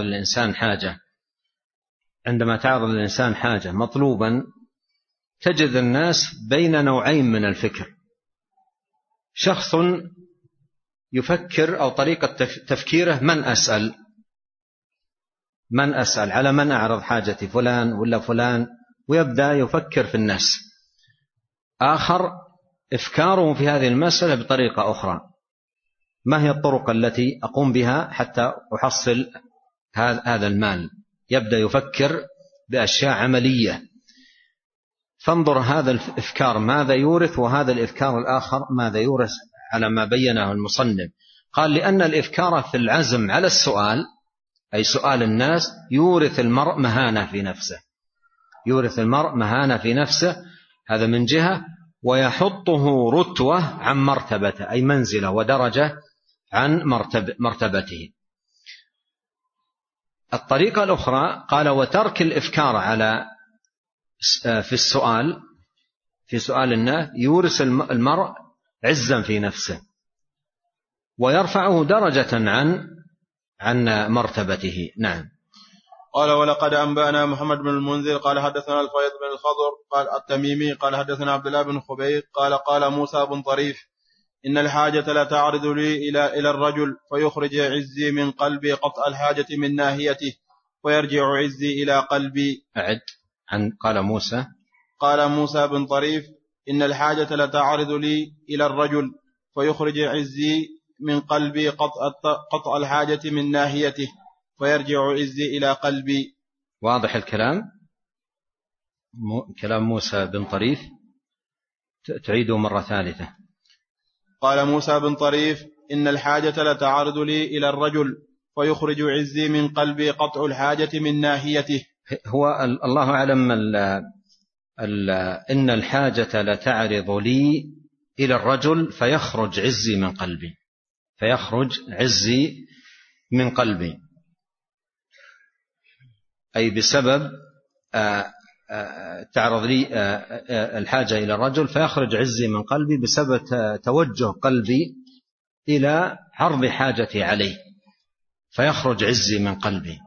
الإنسان حاجة مطلوبا، تجد الناس بين نوعين من الفكر: شخص يفكر أو طريقة تفكيره من أسأل على من أعرض حاجتي، فلان ولا فلان، ويبدأ يفكر في الناس. آخر إفكاره في هذه المسألة بطريقة أخرى: ما هي الطرق التي أقوم بها حتى أحصل هذا المال؟ يبدأ يفكر بأشياء عملية. فانظر هذا الإفكار ماذا يورث، وهذا الإفكار الآخر ماذا يورث، على ما بينه المصنف. قال: لأن الإفكار في العزم على السؤال أي سؤال الناس يورث المرء مهانة في نفسه، هذا من جهة، ويحطه رتوة عن مرتبته أي منزلة ودرجة عن مرتبته. الطريقة الأخرى قال: وترك الإفكار في سؤال الناس يورث المرء عزا في نفسه ويرفعه درجة عن مرتبته. نعم. قال ولقد أنبأنا محمد بن المنذر قال حدثنا الفيض بن الخضر قال التميمي قال حدثنا عبد الله بن خبيب قال موسى بن طريف إن الحاجة لا تعرض لي إلى الرجل فيخرج عزي من قلبي قطع الحاجة من ناهيته ويرجع عزي إلى قلبي. أعد عن قال موسى بن طريف إن الحاجة لا تعرض لي إلى الرجل فيخرج عزي من قلبي قطع الحاجة من ناهيته فيرجع عزي إلى قلبي. واضح الكلام؟ كلام موسى بن طريف تعيده مرة ثالثة. قال موسى بن طريف إن الحاجة لا تعرض لي إلى الرجل فيخرج عزي من قلبي قطع الحاجة من ناهيته. هو الله أعلم إن الحاجة لا تعرض لي إلى الرجل فيخرج عزي من قلبي، فيخرج عزي من قلبي، أي بسبب تعرض لي الحاجة إلى الرجل فيخرج عزي من قلبي بسبب توجه قلبي إلى عرض حاجتي عليه، فيخرج عزي من قلبي.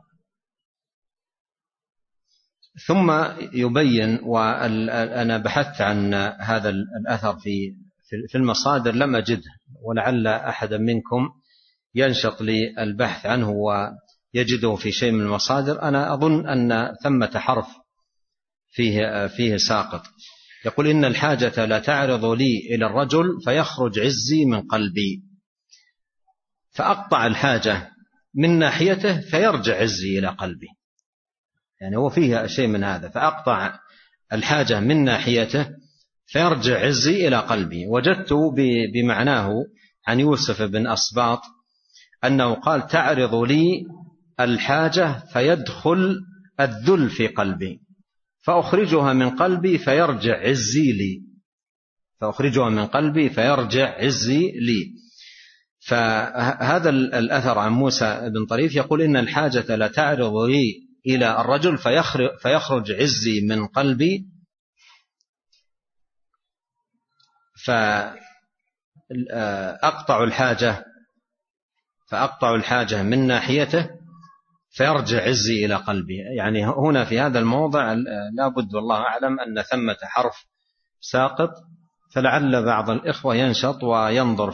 ثم يبين، وأنا بحثت عن هذا الأثر في المصادر لم أجده، ولعل أحدا منكم ينشط للبحث عنه ويجده في شيء من المصادر. أنا أظن أن ثمة حرف فيه ساقط، يقول إن الحاجة لا تعرض لي إلى الرجل فيخرج عزي من قلبي، فأقطع الحاجة من ناحيته فيرجع عزي إلى قلبي، يعني هو فيها شيء من هذا، فأقطع الحاجة من ناحيته فيرجع عزي إلى قلبي. وجدت بمعناه عن يوسف بن أسباط أنه قال تعرض لي الحاجة فيدخل الذل في قلبي فأخرجها من قلبي فيرجع عزي لي، فأخرجها من قلبي فيرجع عزي لي. فهذا الأثر عن موسى بن طريف يقول إن الحاجة لا تعرض لي إلى الرجل فيخرج عزي من قلبي، فأقطع الحاجة من ناحيته فيرجع عزي إلى قلبي. يعني هنا في هذا الموضع لا بد والله أعلم أن ثمة حرف ساقط، فلعل بعض الإخوة ينشط وينظر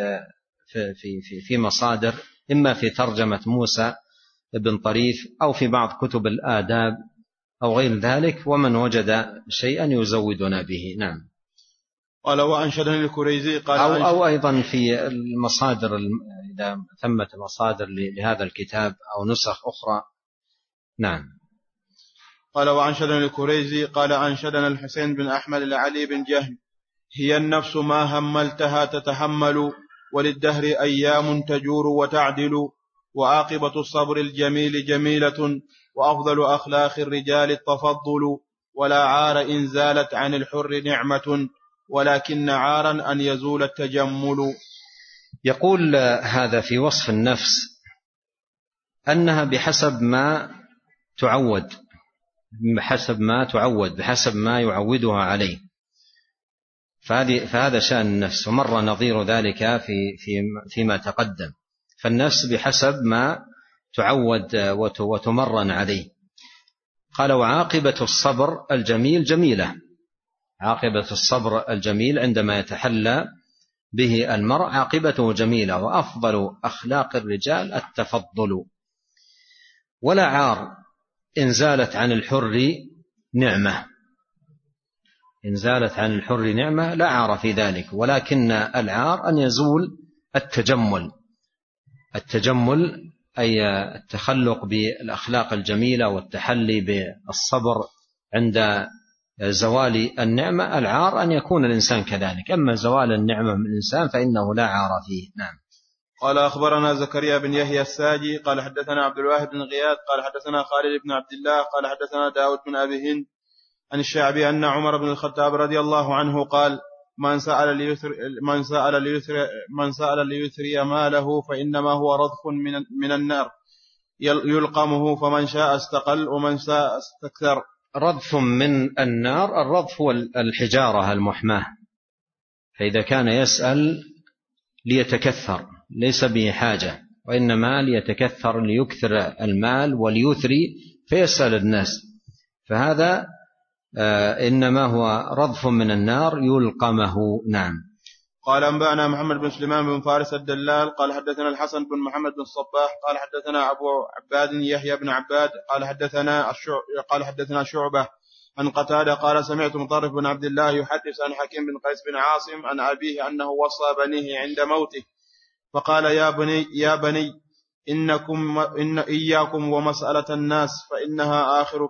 في مصادر، إما في ترجمة موسى بن طريف أو في بعض كتب الآداب أو غير ذلك، ومن وجد شيئا يزودنا به. نعم. قال وأنشدني الكريزي قال أو أيضا في المصادر إذا ثمة مصادر لهذا الكتاب أو نسخ أخرى. نعم. قال وأنشدني الكريزي قال أنشدنا الحسين بن أحمد العلي بن جهم هي النفس ما هملتها تتحمل وللدهر أيام تجور وتعدل وعاقبة الصبر الجميل جميلة وأفضل أخلاق الرجال التفضل ولا عار إن زالت عن الحر نعمة ولكن عارا أن يزول التجمل. يقول هذا في وصف النفس أنها بحسب ما تعود، بحسب ما يعودها عليه، فهذا شأن النفس، ومر نظير ذلك فيما تقدم. فالنفس بحسب ما تعود وتمرن عليه. قال وعاقبة الصبر الجميل جميلة، عاقبة الصبر الجميل عندما يتحلى به المرء عاقبته جميلة، وأفضل أخلاق الرجال التفضل. ولا عار إن زالت عن الحر نعمة، إن زالت عن الحر نعمة لا عار في ذلك، ولكن العار أن يزول التجمل أي التخلق بالأخلاق الجميلة والتحلي بالصبر عند زوال النعمة. العار أن يكون الإنسان كذلك، أما زوال النعمة من الإنسان فإنه لا عار فيه. نعم. قال أخبرنا زكريا بن يحيى الساجي قال حدثنا عبد الواحد بن غياث قال حدثنا خالد بن عبد الله قال حدثنا داود بن أبي هند عن الشعبي أن عمر بن الخطاب رضي الله عنه قال من سأل ليثري ماله فإنما هو رضف من النار يلقمه فمن شاء استقل ومن شاء استكثر. رضف من النار، الرضف هو الحجارة المحماة، فإذا كان يسأل ليتكثر ليس به حاجة وإنما ليتكثر ليكثر المال وليثري فيسأل الناس، فهذا إنما هو رضف من النار يلقمه. نعم. قال أنبأنا محمد بن سليمان بن فارس الدلال قال حدثنا الحسن بن محمد بن الصباح قال حدثنا أبو عباد يحيى بن عباد قال حدثنا شعبة عن قتادة قال سمعت مطرف بن عبد الله يحدث عن حكيم بن قيس بن عاصم عن أبيه أنه وصى بنيه عند موته فقال يا بني إياكم ومسألة الناس فإنها آخر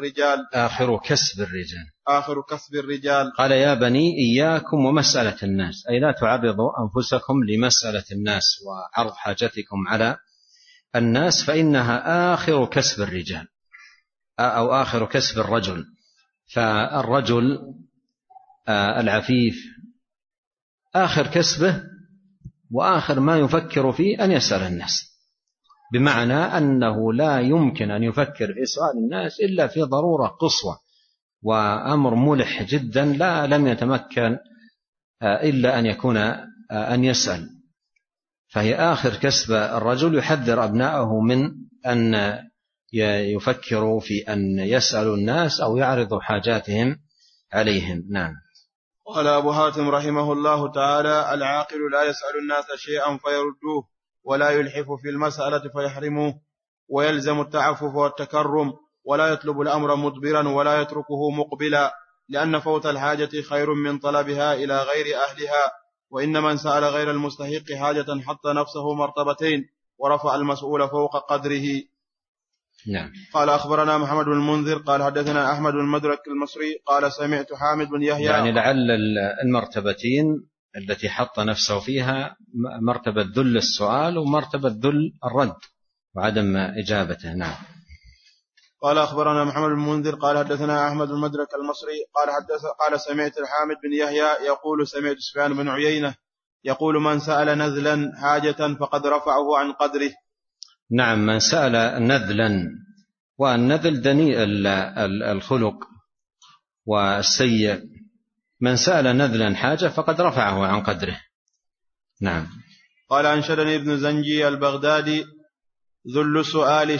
كسب الرجال. قال يا بني إياكم ومسألة الناس، أي لا تعرضوا أنفسكم لمسألة الناس وعرض حاجتكم على الناس، فإنها آخر كسب الرجال أو آخر كسب الرجل. فالرجل العفيف آخر كسبه وآخر ما يفكر فيه أن يسأل الناس، بمعنى أنه لا يمكن أن يفكر في سؤال الناس إلا في ضرورة قصوى وأمر ملح جدا لم يتمكن إلا أن يكون أن يسأل. فهي آخر كسب الرجل، يحذر أبنائه من أن يفكروا في أن يسألوا الناس أو يعرضوا حاجاتهم عليهم. نعم. قال أبو حاتم رحمه الله تعالى العاقل لا يسأل الناس شيئا فيردوه ولا يلحف في المسألة فيحرموه، ويلزم التعفف والتكرم، ولا يطلب الأمر مدبرا ولا يتركه مقبلا، لأن فوت الحاجة خير من طلبها إلى غير أهلها، وإن من سأل غير المستحق حاجة حط نفسه مرتبتين ورفع المسؤول فوق قدره. نعم. قال أخبرنا محمد بن المنذر قال حدثنا أحمد بن المدرك المصري قال سمعت حامد بن يحيى، يعني لعل المرتبتين التي حط نفسه فيها مرتبة ذل السؤال ومرتبة ذل الرد وعدم إجابته. نعم. قال أخبرنا محمد بن المنذر قال حدثنا أحمد بن المدرك المصري قال سمعت الحامد بن يحيى يقول سمعت سفيان بن عيينة يقول من سأل نذلا حاجة فقد رفعه عن قدره. نعم، من سأل نذلا، والنذل دنيء الخلق والسيء، من سأل نذلا حاجة فقد رفعه عن قدره. نعم. قال أنشدني ابن زنجي البغدادي ذل السؤال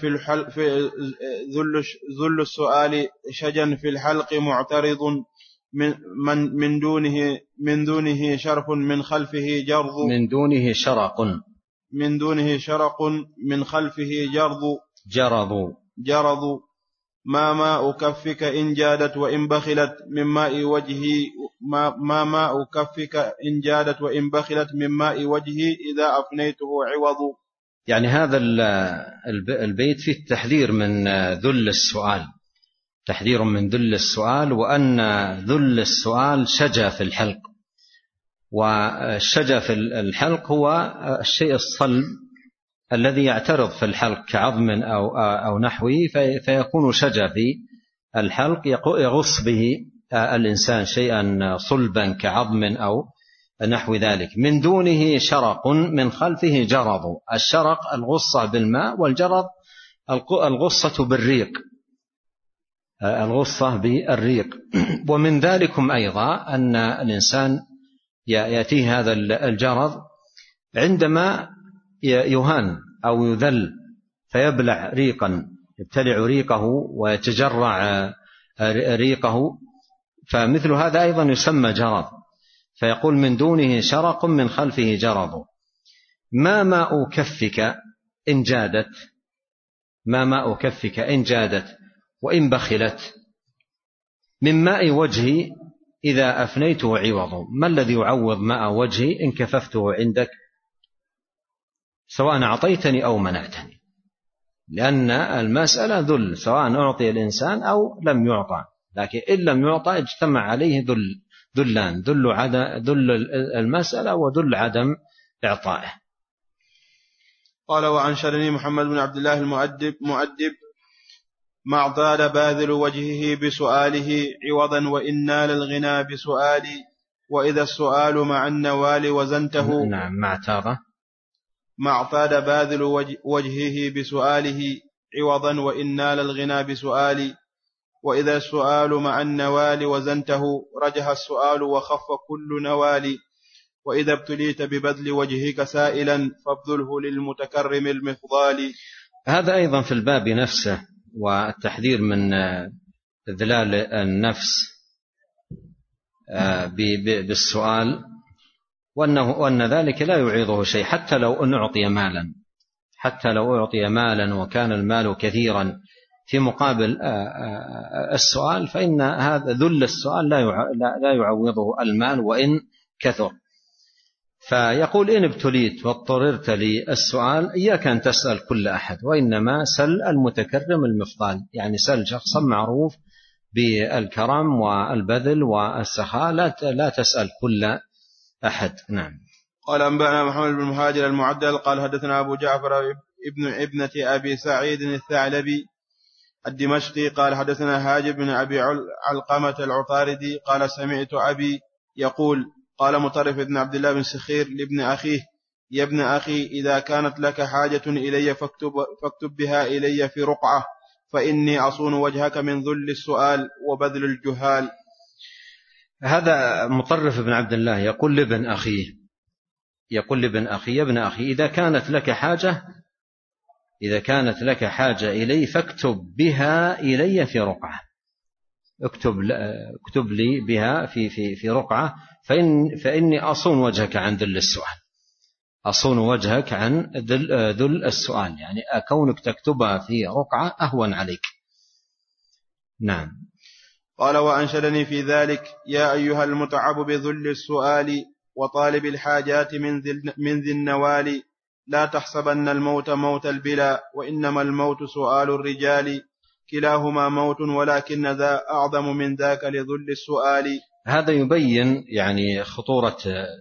شجن في الحلق معترض من دونه شرف من خلفه جرض من دونه شرق من خلفه جرض ما ماء كفك إن جادت وإن بخلت من ماء وجهي ما ماء كفك إن جادت وإن بخلت من ماء وجهي إذا أفنيته عوض. يعني هذا البيت فيه التحذير من ذل السؤال، تحذير من ذل السؤال، وأن ذل السؤال شجا في الحلق، والشجا في الحلق هو الشيء الصلب الذي يعترض في الحلق كعظم أو نحوه، فيكون شجا في الحلق يغص به الإنسان شيئا صلبا كعظم أو نحو ذلك. من دونه شرق من خلفه جرض، الشرق الغصة بالماء، والجرض الغصة بالريق، ومن ذلكم أيضا أن الإنسان يأتيه هذا الجرض عندما يهان أو يذل فيبلع ريقا، يبتلع ريقه ويتجرع ريقه، فمثل هذا أيضا يسمى جرض. فيقول من دونه شرق من خلفه جرض. ما ماء كفك إن جادت وإن بخلت من ماء وجهي إذا أفنيته عوض. ما الذي يعوض ماء وجهي إن كففته عندك، سواء أعطيتني أو منعتني، لأن المسألة ذل، سواء أعطي الإنسان أو لم يعطى، لكن إن لم يعطى اجتمع عليه ذلان، ذل المسألة وذل عدم إعطائه. قال وأنشدني محمد بن عبد الله مؤدب ما اعتاد باذل وجهه بسؤاله عوضا وإن نال الغنى بسؤالي، وإذا السؤال مع النوال وزنته. نعم. ما اعتاد باذل وجهه بسؤاله عوضا وإن نال الغنى بسؤالي، وإذا السؤال مع النوال وزنته رجح السؤال وخف كل نوال، وإذا ابتليت ببذل وجهك سائلا فابذله للمتكرم المفضال. هذا أيضا في الباب نفسه، والتحذير من إذلال النفس بالسؤال، وأن ذلك لا يعيضه شيء حتى لو أعطي مالا وكان المال كثيرا في مقابل السؤال، فإن هذا ذل السؤال لا يعوضه المال وإن كثر. فيقول إن ابتليت واضطررت للسؤال إياك أن تسأل كل أحد، وإنما سل المتكرم المفضال، يعني سل شخصا معروف بالكرم والبذل والسخاء، لا تسأل كل أحد. نعم. قال أنبأنا محمد بن مهاجر المعدل قال حدثنا أبو جعفر ابنة أبي سعيد الثعلبي الدمشقي قال حدثنا هاجب بن أبي علقمة العطاردي قال سمعت أبي يقول قال مطرف بن عبد الله بن سخير لابن أخيه يا ابن أخي إذا كانت لك حاجة إلي فاكتب بها إلي في رقعة، فإني أصون وجهك من ذل السؤال وبذل الجهال. هذا مطرف بن عبد الله يقول لابن أخيه يا ابن أخي إذا كانت لك حاجة إلي فاكتب بها إلي في رقعة، اكتب لي بها في رقعة، فإني أصون وجهك عن ذل السؤال، أصون وجهك عن ذل السؤال، يعني كونك تكتبها في رقعة أهون عليك. نعم. قال وأنشدني في ذلك يا أيها المتعب بذل السؤال وطالب الحاجات من ذي النوال، لا تحسبن الموت موت البلا، وإنما الموت سؤال الرجال، كلاهما موت ولكن ذا أعظم من ذاك لذل السؤال. هذا يبين يعني خطورة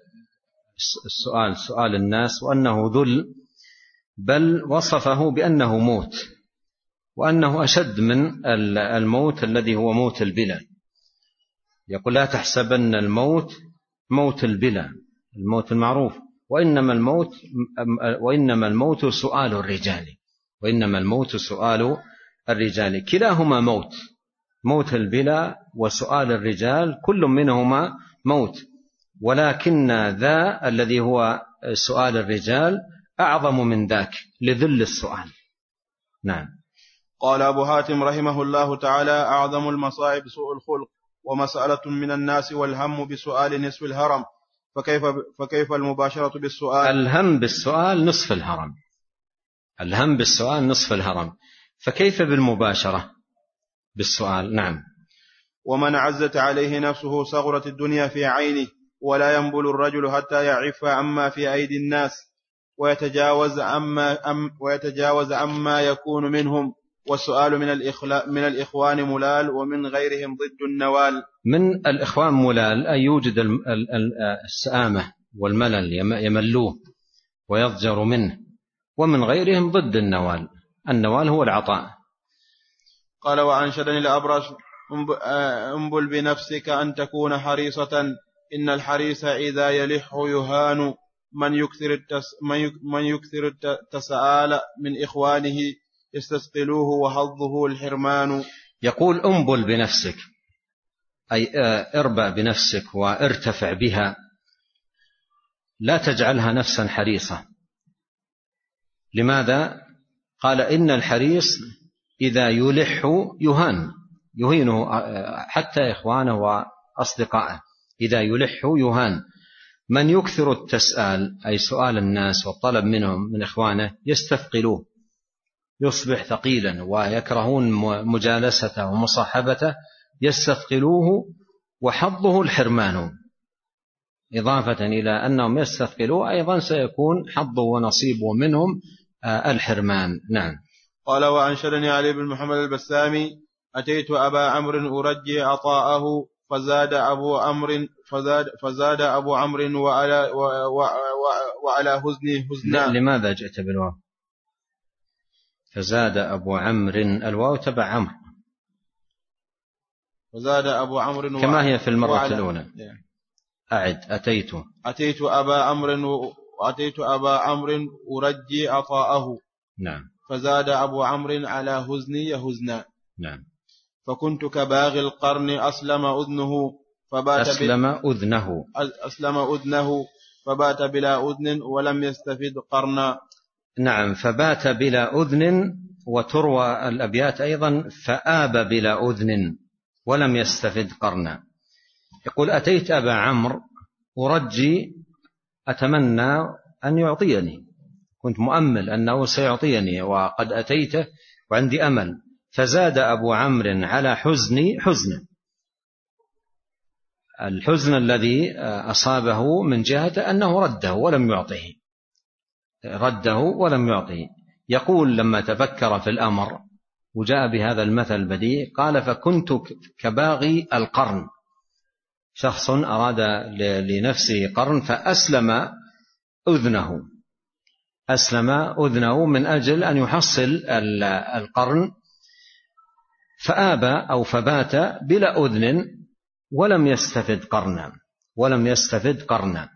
سؤال الناس، وأنه ذل، بل وصفه بأنه موت، وأنه أشد من الموت الذي هو موت البلا. يقول لا تحسبن الموت موت البلا، الموت المعروف، وإنما الموت سؤال الرجال، كلاهما موت البلا وسؤال الرجال، كل منهما موت، ولكن ذا الذي هو سؤال الرجال أعظم من ذاك لذل السؤال. نعم. قال أبو حاتم رحمه الله تعالى أعظم المصائب سوء الخلق، ومسألة من الناس والهم بسؤال نصف الهرم، فكيف المباشرة بالسؤال؟ الهم بالسؤال نصف الهرم، فكيف بالمباشرة بالسؤال؟ نعم. ومن عزت عليه نفسه صغرت الدنيا في عينه، ولا ينبل الرجل حتى يعف عما في أيدي الناس ويتجاوز عما يكون منهم، والسؤال من الإخوان ملال، ومن غيرهم ضد النوال. من الإخوان ملال أي يوجد السآمة والملل، يملوه ويضجر منه، ومن غيرهم ضد النوال هو العطاء. قال وأنشدني الأبرش انبل بنفسك أن تكون حريصة، إن الحريص إذا يلح يهان، من يكثر التساءل من إخوانه يستثقلوه وحظه الحرمان. يقول انبل بنفسك أي اربع بنفسك وارتفع بها، لا تجعلها نفسا حريصة. لماذا؟ قال إن الحريص إذا يلح يهينه حتى إخوانه وأصدقائه، إذا يلح يهان. من يكثر التسأل أي سؤال الناس والطلب منهم من إخوانه يستثقلوه، يصبح ثقيلا ويكرهون مجالسته ومصاحبته، يستثقلوه وحظه الحرمان، إضافة إلى أنهم يستثقلوه أيضا سيكون حظه ونصيبه منهم الحرمان. نعم. قال وأنشدني علي بن محمد البسامي أتيت أبا عمرو أرجي عطاءه، فزاد أبو عمرو وعلى هزني هزنا. لماذا جئت بالواو؟ فزاد أبو عمرو، الواو تبع عمرو، فزاد أبو عمرو كما هي في المرة الأولى. أعد. أتيت أبا عمرو أرجي عطاءه. نعم. فزاد أبو عمرو على هزني هزنا. نعم. فكنت كباغي القرن أسلم أذنه فبات بلا أذن ولم يستفد قرنا. نعم، فبات بلا أذن. وتروى الأبيات أيضا فآب بلا أذن ولم يستفد قرنا. يقول أتيت أبا عمرو أرجي أتمنى أن يعطيني، كنت مؤمل أنه سيعطيني وقد أتيته وعندي أمل، فزاد أبو عمرو على حزني حزنا، الحزن الذي أصابه من جهة أنه رده ولم يعطه. يقول لما تفكر في الأمر وجاء بهذا المثل البديع قال فكنت كباغي القرن، شخص أراد لنفسه قرن فأسلم أذنه من أجل أن يحصل القرن، فآبى أو فبات بلا أذن ولم يستفد قرنا.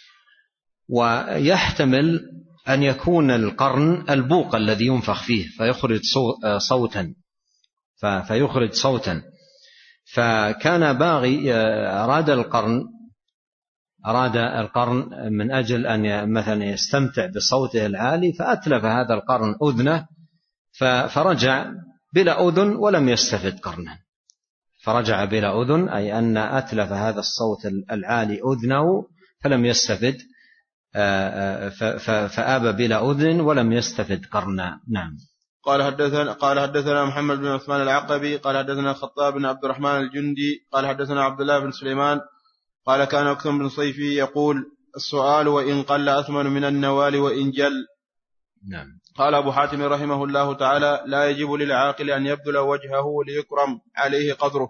ويحتمل أن يكون القرن البوق الذي ينفخ فيه فيخرج صوتا، فكان باغي أراد القرن من أجل أن مثلا يستمتع بصوته العالي، فأتلف هذا القرن أذنه فرجع بلا أذن ولم يستفد قرنا. فرجع بلا أذن أي أن أتلف هذا الصوت العالي أذنه فلم يستفد، فآب بلا أذن ولم يستفد قرنا. نعم. قال حدثنا محمد بن عثمان العقبي قال حدثنا خطاب بن عبد الرحمن الجندي قال حدثنا عبد الله بن سليمان قال كان أكثم بن صيفي يقول السؤال وإن قل أثمن من النوال وإن جل. نعم. قال أبو حاتم رحمه الله تعالى لا يجب للعاقل أن يبذل وجهه ليكرم عليه قدره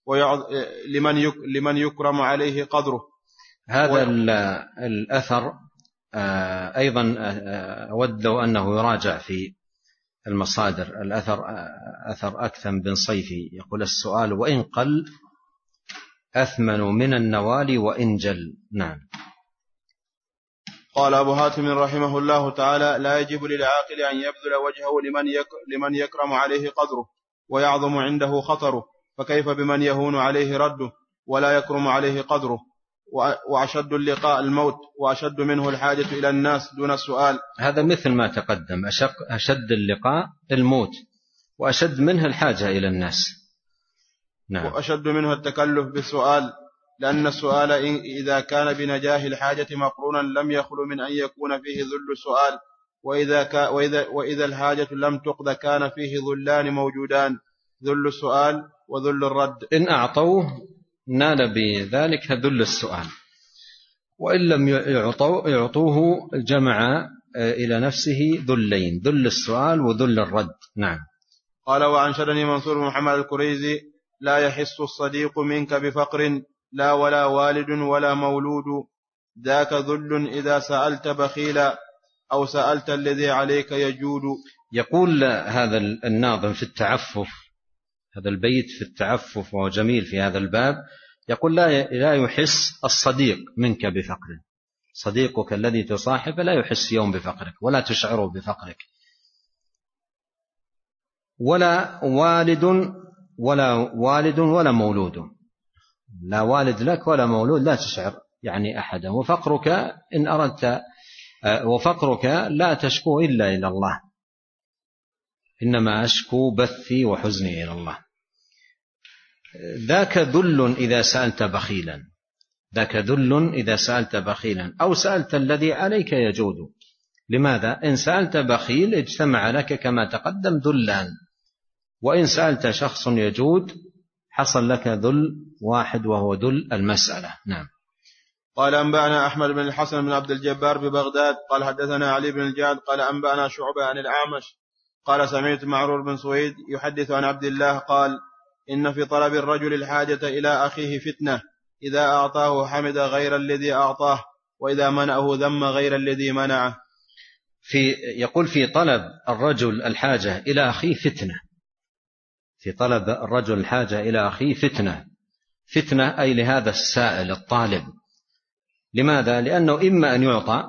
لمن يكرم عليه قدره. هذا الأثر أيضا أود لو أنه يراجع في المصادر. الأثر أثر أكثم بن صيفي يقول السؤال وإن قل أثمن من النوال وإن جل. نعم. قال أبو حاتم رحمه الله تعالى لا يجب للعاقل أن يبذل وجهه لمن يكرم عليه قدره ويعظم عنده خطره، فكيف بمن يهون عليه رده ولا يكرم عليه قدره، وأشد اللقاء الموت وأشد منه الحاجة إلى الناس دون السؤال. هذا مثل ما تقدم، أشد اللقاء الموت وأشد منه الحاجة إلى الناس. نعم. وأشد منه التكلف بالسؤال، لأن السؤال إذا كان بنجاه الحاجة مقرونا لم يخل من أن يكون فيه ذل السؤال، وإذا الحاجة لم تقض كان فيه ذلان موجودان، ذل السؤال وذل الرد. إن أعطوه نال بذلك ذل السؤال، وإن لم يعطوه جمع إلى نفسه ذلين، ذل السؤال وذل الرد. نعم. قال وأنشدني منصور محمد الكريزي لا يحس الصديق منك بفقر لا ولا والد ولا مولود، ذاك ذل إذا سألت بخيلا أو سألت الذي عليك يجود. يقول هذا الناظم في التعفف، هذا البيت في التعفف وهو جميل في هذا الباب، يقول لا يحس الصديق منك بفقر، صديقك الذي تصاحب لا يحس يوم بفقرك ولا تشعره بفقرك، ولا والد ولا مولود، لا والد لك ولا مولود لا تشعر يعني أحدا. وفقرك إن أردت وفقرك لا تشكو إلا إلى الله، إنما أشكو بثي وحزني إلى الله. ذاك ذل إذا سألت بخيلا، ذاك ذل إذا سألت بخيلا أو سألت الذي عليك يجود. لماذا؟ إن سألت بخيل اجتمع لك كما تقدم ذلان، وإن سألت شخص يجود حصل لك ذل واحد وهو ذل المسألة. نعم. قال أنبأنا أحمد بن الحسن بن عبد الجبار ببغداد قال حدثنا علي بن الجعد قال أنبأنا شعبة عن الأعمش قال سمعت معرور بن سويد يحدث عن عبد الله قال إن في طلب الرجل الحاجة إلى أخيه فتنة، إذا أعطاه حمد غير الذي أعطاه، وإذا منعه ذم غير الذي منعه. يقول في طلب الرجل الحاجة إلى أخيه فتنة، في طلب الرجل الحاجة إلى أخيه فتنة أي لهذا السائل الطالب. لماذا؟ لأنه إما أن يعطى،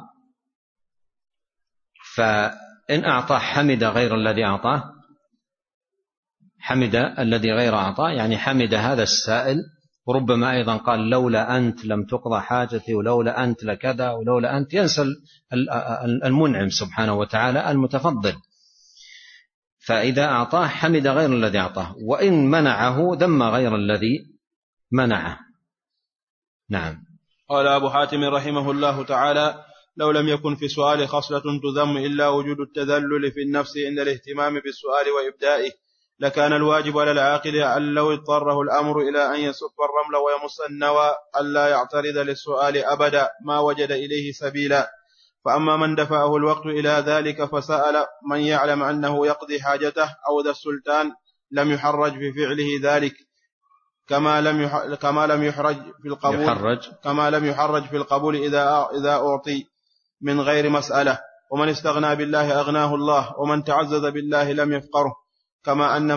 فإن أعطاه حمد غير الذي أعطاه، حمد الذي غير أعطاه يعني حمد هذا السائل وربما أيضا قال لولا أنت لم تقضى حاجتي، ولولا أنت لكذا، ولولا أنت. ينسى المنعم سبحانه وتعالى المتفضل، فإذا أعطاه حمد غير الذي أعطاه، وإن منعه ذم غير الذي منعه. نعم. قال أبو حاتم رحمه الله تعالى: لو لم يكن في السؤال خصلة تذم إلا وجود التذلل في النفس عند الاهتمام بالسؤال وإبدائه، لكان الواجب على العاقل أن لو اضطره الأمر إلى أن يسف الرمل ويمس النوى ألا يعترض للسؤال أبدا ما وجد إليه سبيلا. فأما من دفعه الوقت إلى ذلك فسأل من يعلم أنه يقضي حاجته أو ذا السلطان لم يحرج في فعله ذلك، كما لم يحرج في القبول إذا أعطي من غير مسألة. ومن استغنى بالله أغناه الله، ومن تعزز بالله لم يفقره، كما أن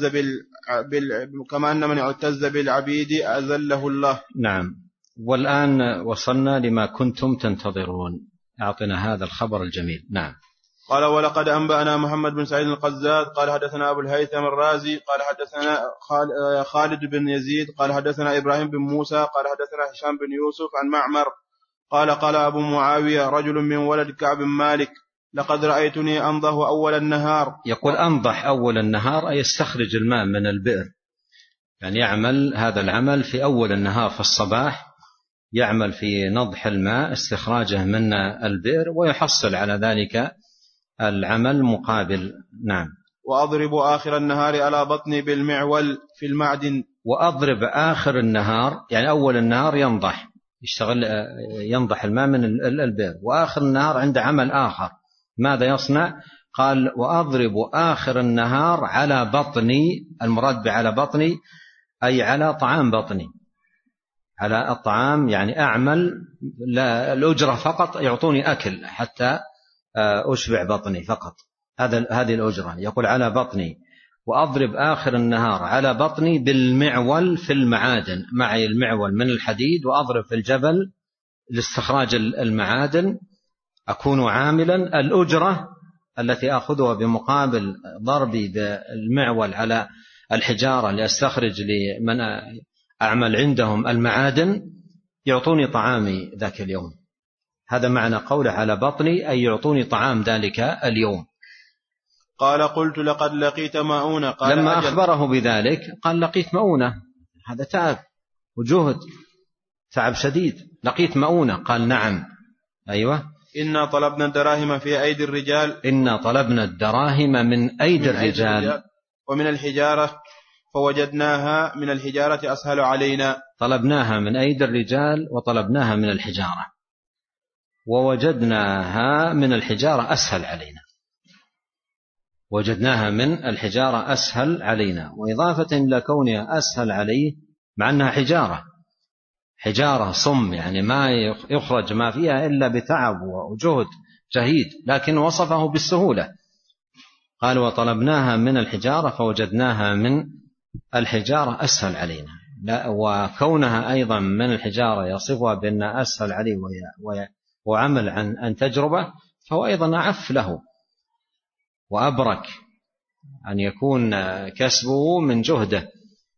من اعتز بالعبيد أذله الله. نعم. والآن وصلنا لما كنتم تنتظرون. أعطنا هذا الخبر الجميل. نعم. قال: ولقد أنبأنا محمد بن سعيد القزاز قال حدثنا أبو الهيثم الرازي قال حدثنا خالد بن يزيد قال حدثنا إبراهيم بن موسى قال حدثنا هشام بن يوسف عن معمر قال أبو معاوية رجل من ولد كعب مالك: لقد رأيتني أنضه أول النهار. يقول أنضح أول النهار أي يستخرج الماء من البئر، يعني يعمل هذا العمل في أول النهار في الصباح، يعمل في نضح الماء استخراجه من البئر ويحصل على ذلك العمل مقابل. نعم. وأضرب آخر النهار على بطني بالمعول في المعدن. وأضرب آخر النهار يعني أول النهار ينضح، ينضح الماء من البئر، وآخر النهار عند عمل آخر ماذا يصنع؟ قال: وأضرب آخر النهار على بطني. المراد بعلى بطني أي على طعام بطني، على الطعام، يعني أعمل الأجرة فقط، يعطوني أكل حتى أشبع بطني فقط، هذه الأجرة. يقول على بطني. وأضرب آخر النهار على بطني بالمعول في المعادن، معي المعول من الحديد وأضرب في الجبل لاستخراج المعادن، أكون عاملا. الأجرة التي أخذها بمقابل ضربي بالمعول على الحجارة لأستخرج لمن أعمل عندهم المعادن يعطوني طعامي ذاك اليوم. هذا معنى قوله على بطني أي يعطوني طعام ذلك اليوم. قال: قلت لقد لقيت مؤونة. قال: لما أخبره بذلك قال: لقيت مؤونة، هذا تعب وجهد، تعب شديد. لقيت مؤونة؟ قال: نعم. أيوة. إنا طلبنا الدراهم في أيدي الرجال. إنا طلبنا الدراهم من أيدي الرجال ومن الحجارة فوجدناها من الحجارة أسهل علينا. طلبناها من أيدي الرجال وطلبناها من الحجارة، ووجدناها من الحجارة أسهل علينا. وجدناها من الحجارة أسهل علينا، وإضافة إلى كونها أسهل عليه مع أنها حجارة صم، يعني ما يخرج ما فيها إلا بتعب وجهد جهيد، لكن وصفه بالسهولة. قال: وطلبناها من الحجارة فوجدناها من الحجارة أسهل علينا. وكونها أيضا من الحجارة يصفها بأنها أسهل عليه وعمل عن تجربة، فهو أيضا أعف له وأبرك أن يكون كسبه من جهده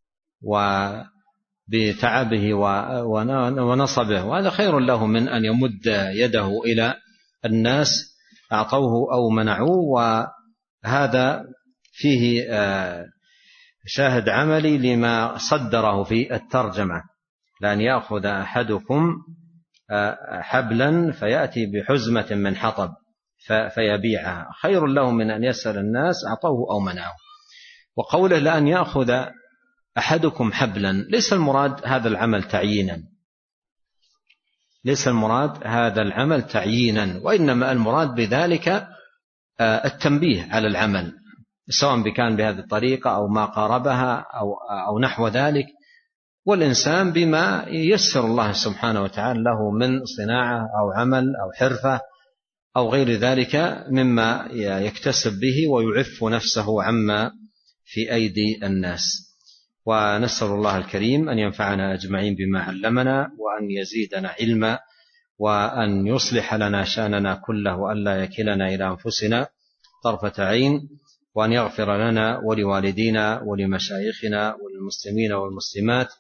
وبتعبه ونصبه، وهذا خير له من أن يمد يده إلى الناس أعطوه أو منعوه. وهذا فيه شاهد عملي لما صدره في الترجمة: لأن يأخذ أحدكم حبلا فيأتي بحزمة من حطب فيبيعها خير له من أن يسأل الناس أعطوه أو منعوه. وقوله لأن يأخذ أحدكم حبلا ليس المراد هذا العمل تعيينا، ليس المراد هذا العمل تعيينا، وإنما المراد بذلك التنبيه على العمل، سواء كان بهذه الطريقة أو ما قاربها أو نحو ذلك، والإنسان بما يسر الله سبحانه وتعالى له من صناعة أو عمل أو حرفة أو غير ذلك مما يكتسب به ويعف نفسه عما في أيدي الناس. ونسأل الله الكريم أن ينفعنا أجمعين بما علمنا، وأن يزيدنا علما، وأن يصلح لنا شأننا كله، وأن لا يكلنا إلى أنفسنا طرفة عين، وأن يغفر لنا ولوالدينا ولمشايخنا وللمسلمين والمسلمات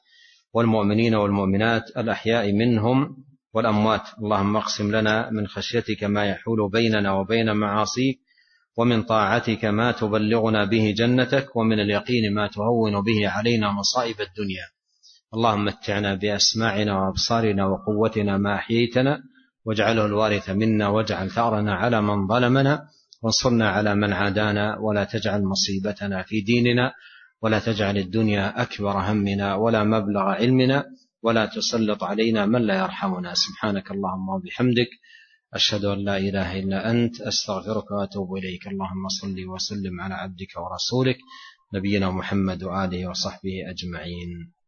والمؤمنين والمؤمنات الأحياء منهم والأموات. اللهم اقسم لنا من خشيتك ما يحول بيننا وبين معاصيك، ومن طاعتك ما تبلغنا به جنتك، ومن اليقين ما تهون به علينا مصائب الدنيا. اللهم متعنا بأسماعنا وأبصارنا وقوتنا ما أحييتنا، واجعله الوارث منا، واجعل ثأرنا على من ظلمنا، وانصرنا على من عادانا، ولا تجعل مصيبتنا في ديننا، ولا تجعل الدنيا أكبر همنا ولا مبلغ علمنا، ولا تسلط علينا من لا يرحمنا. سبحانك اللهم وبحمدك، أشهد أن لا إله إلا أنت، أستغفرك وأتوب إليك. اللهم صل وسلم على عبدك ورسولك نبينا محمد وآله وصحبه أجمعين.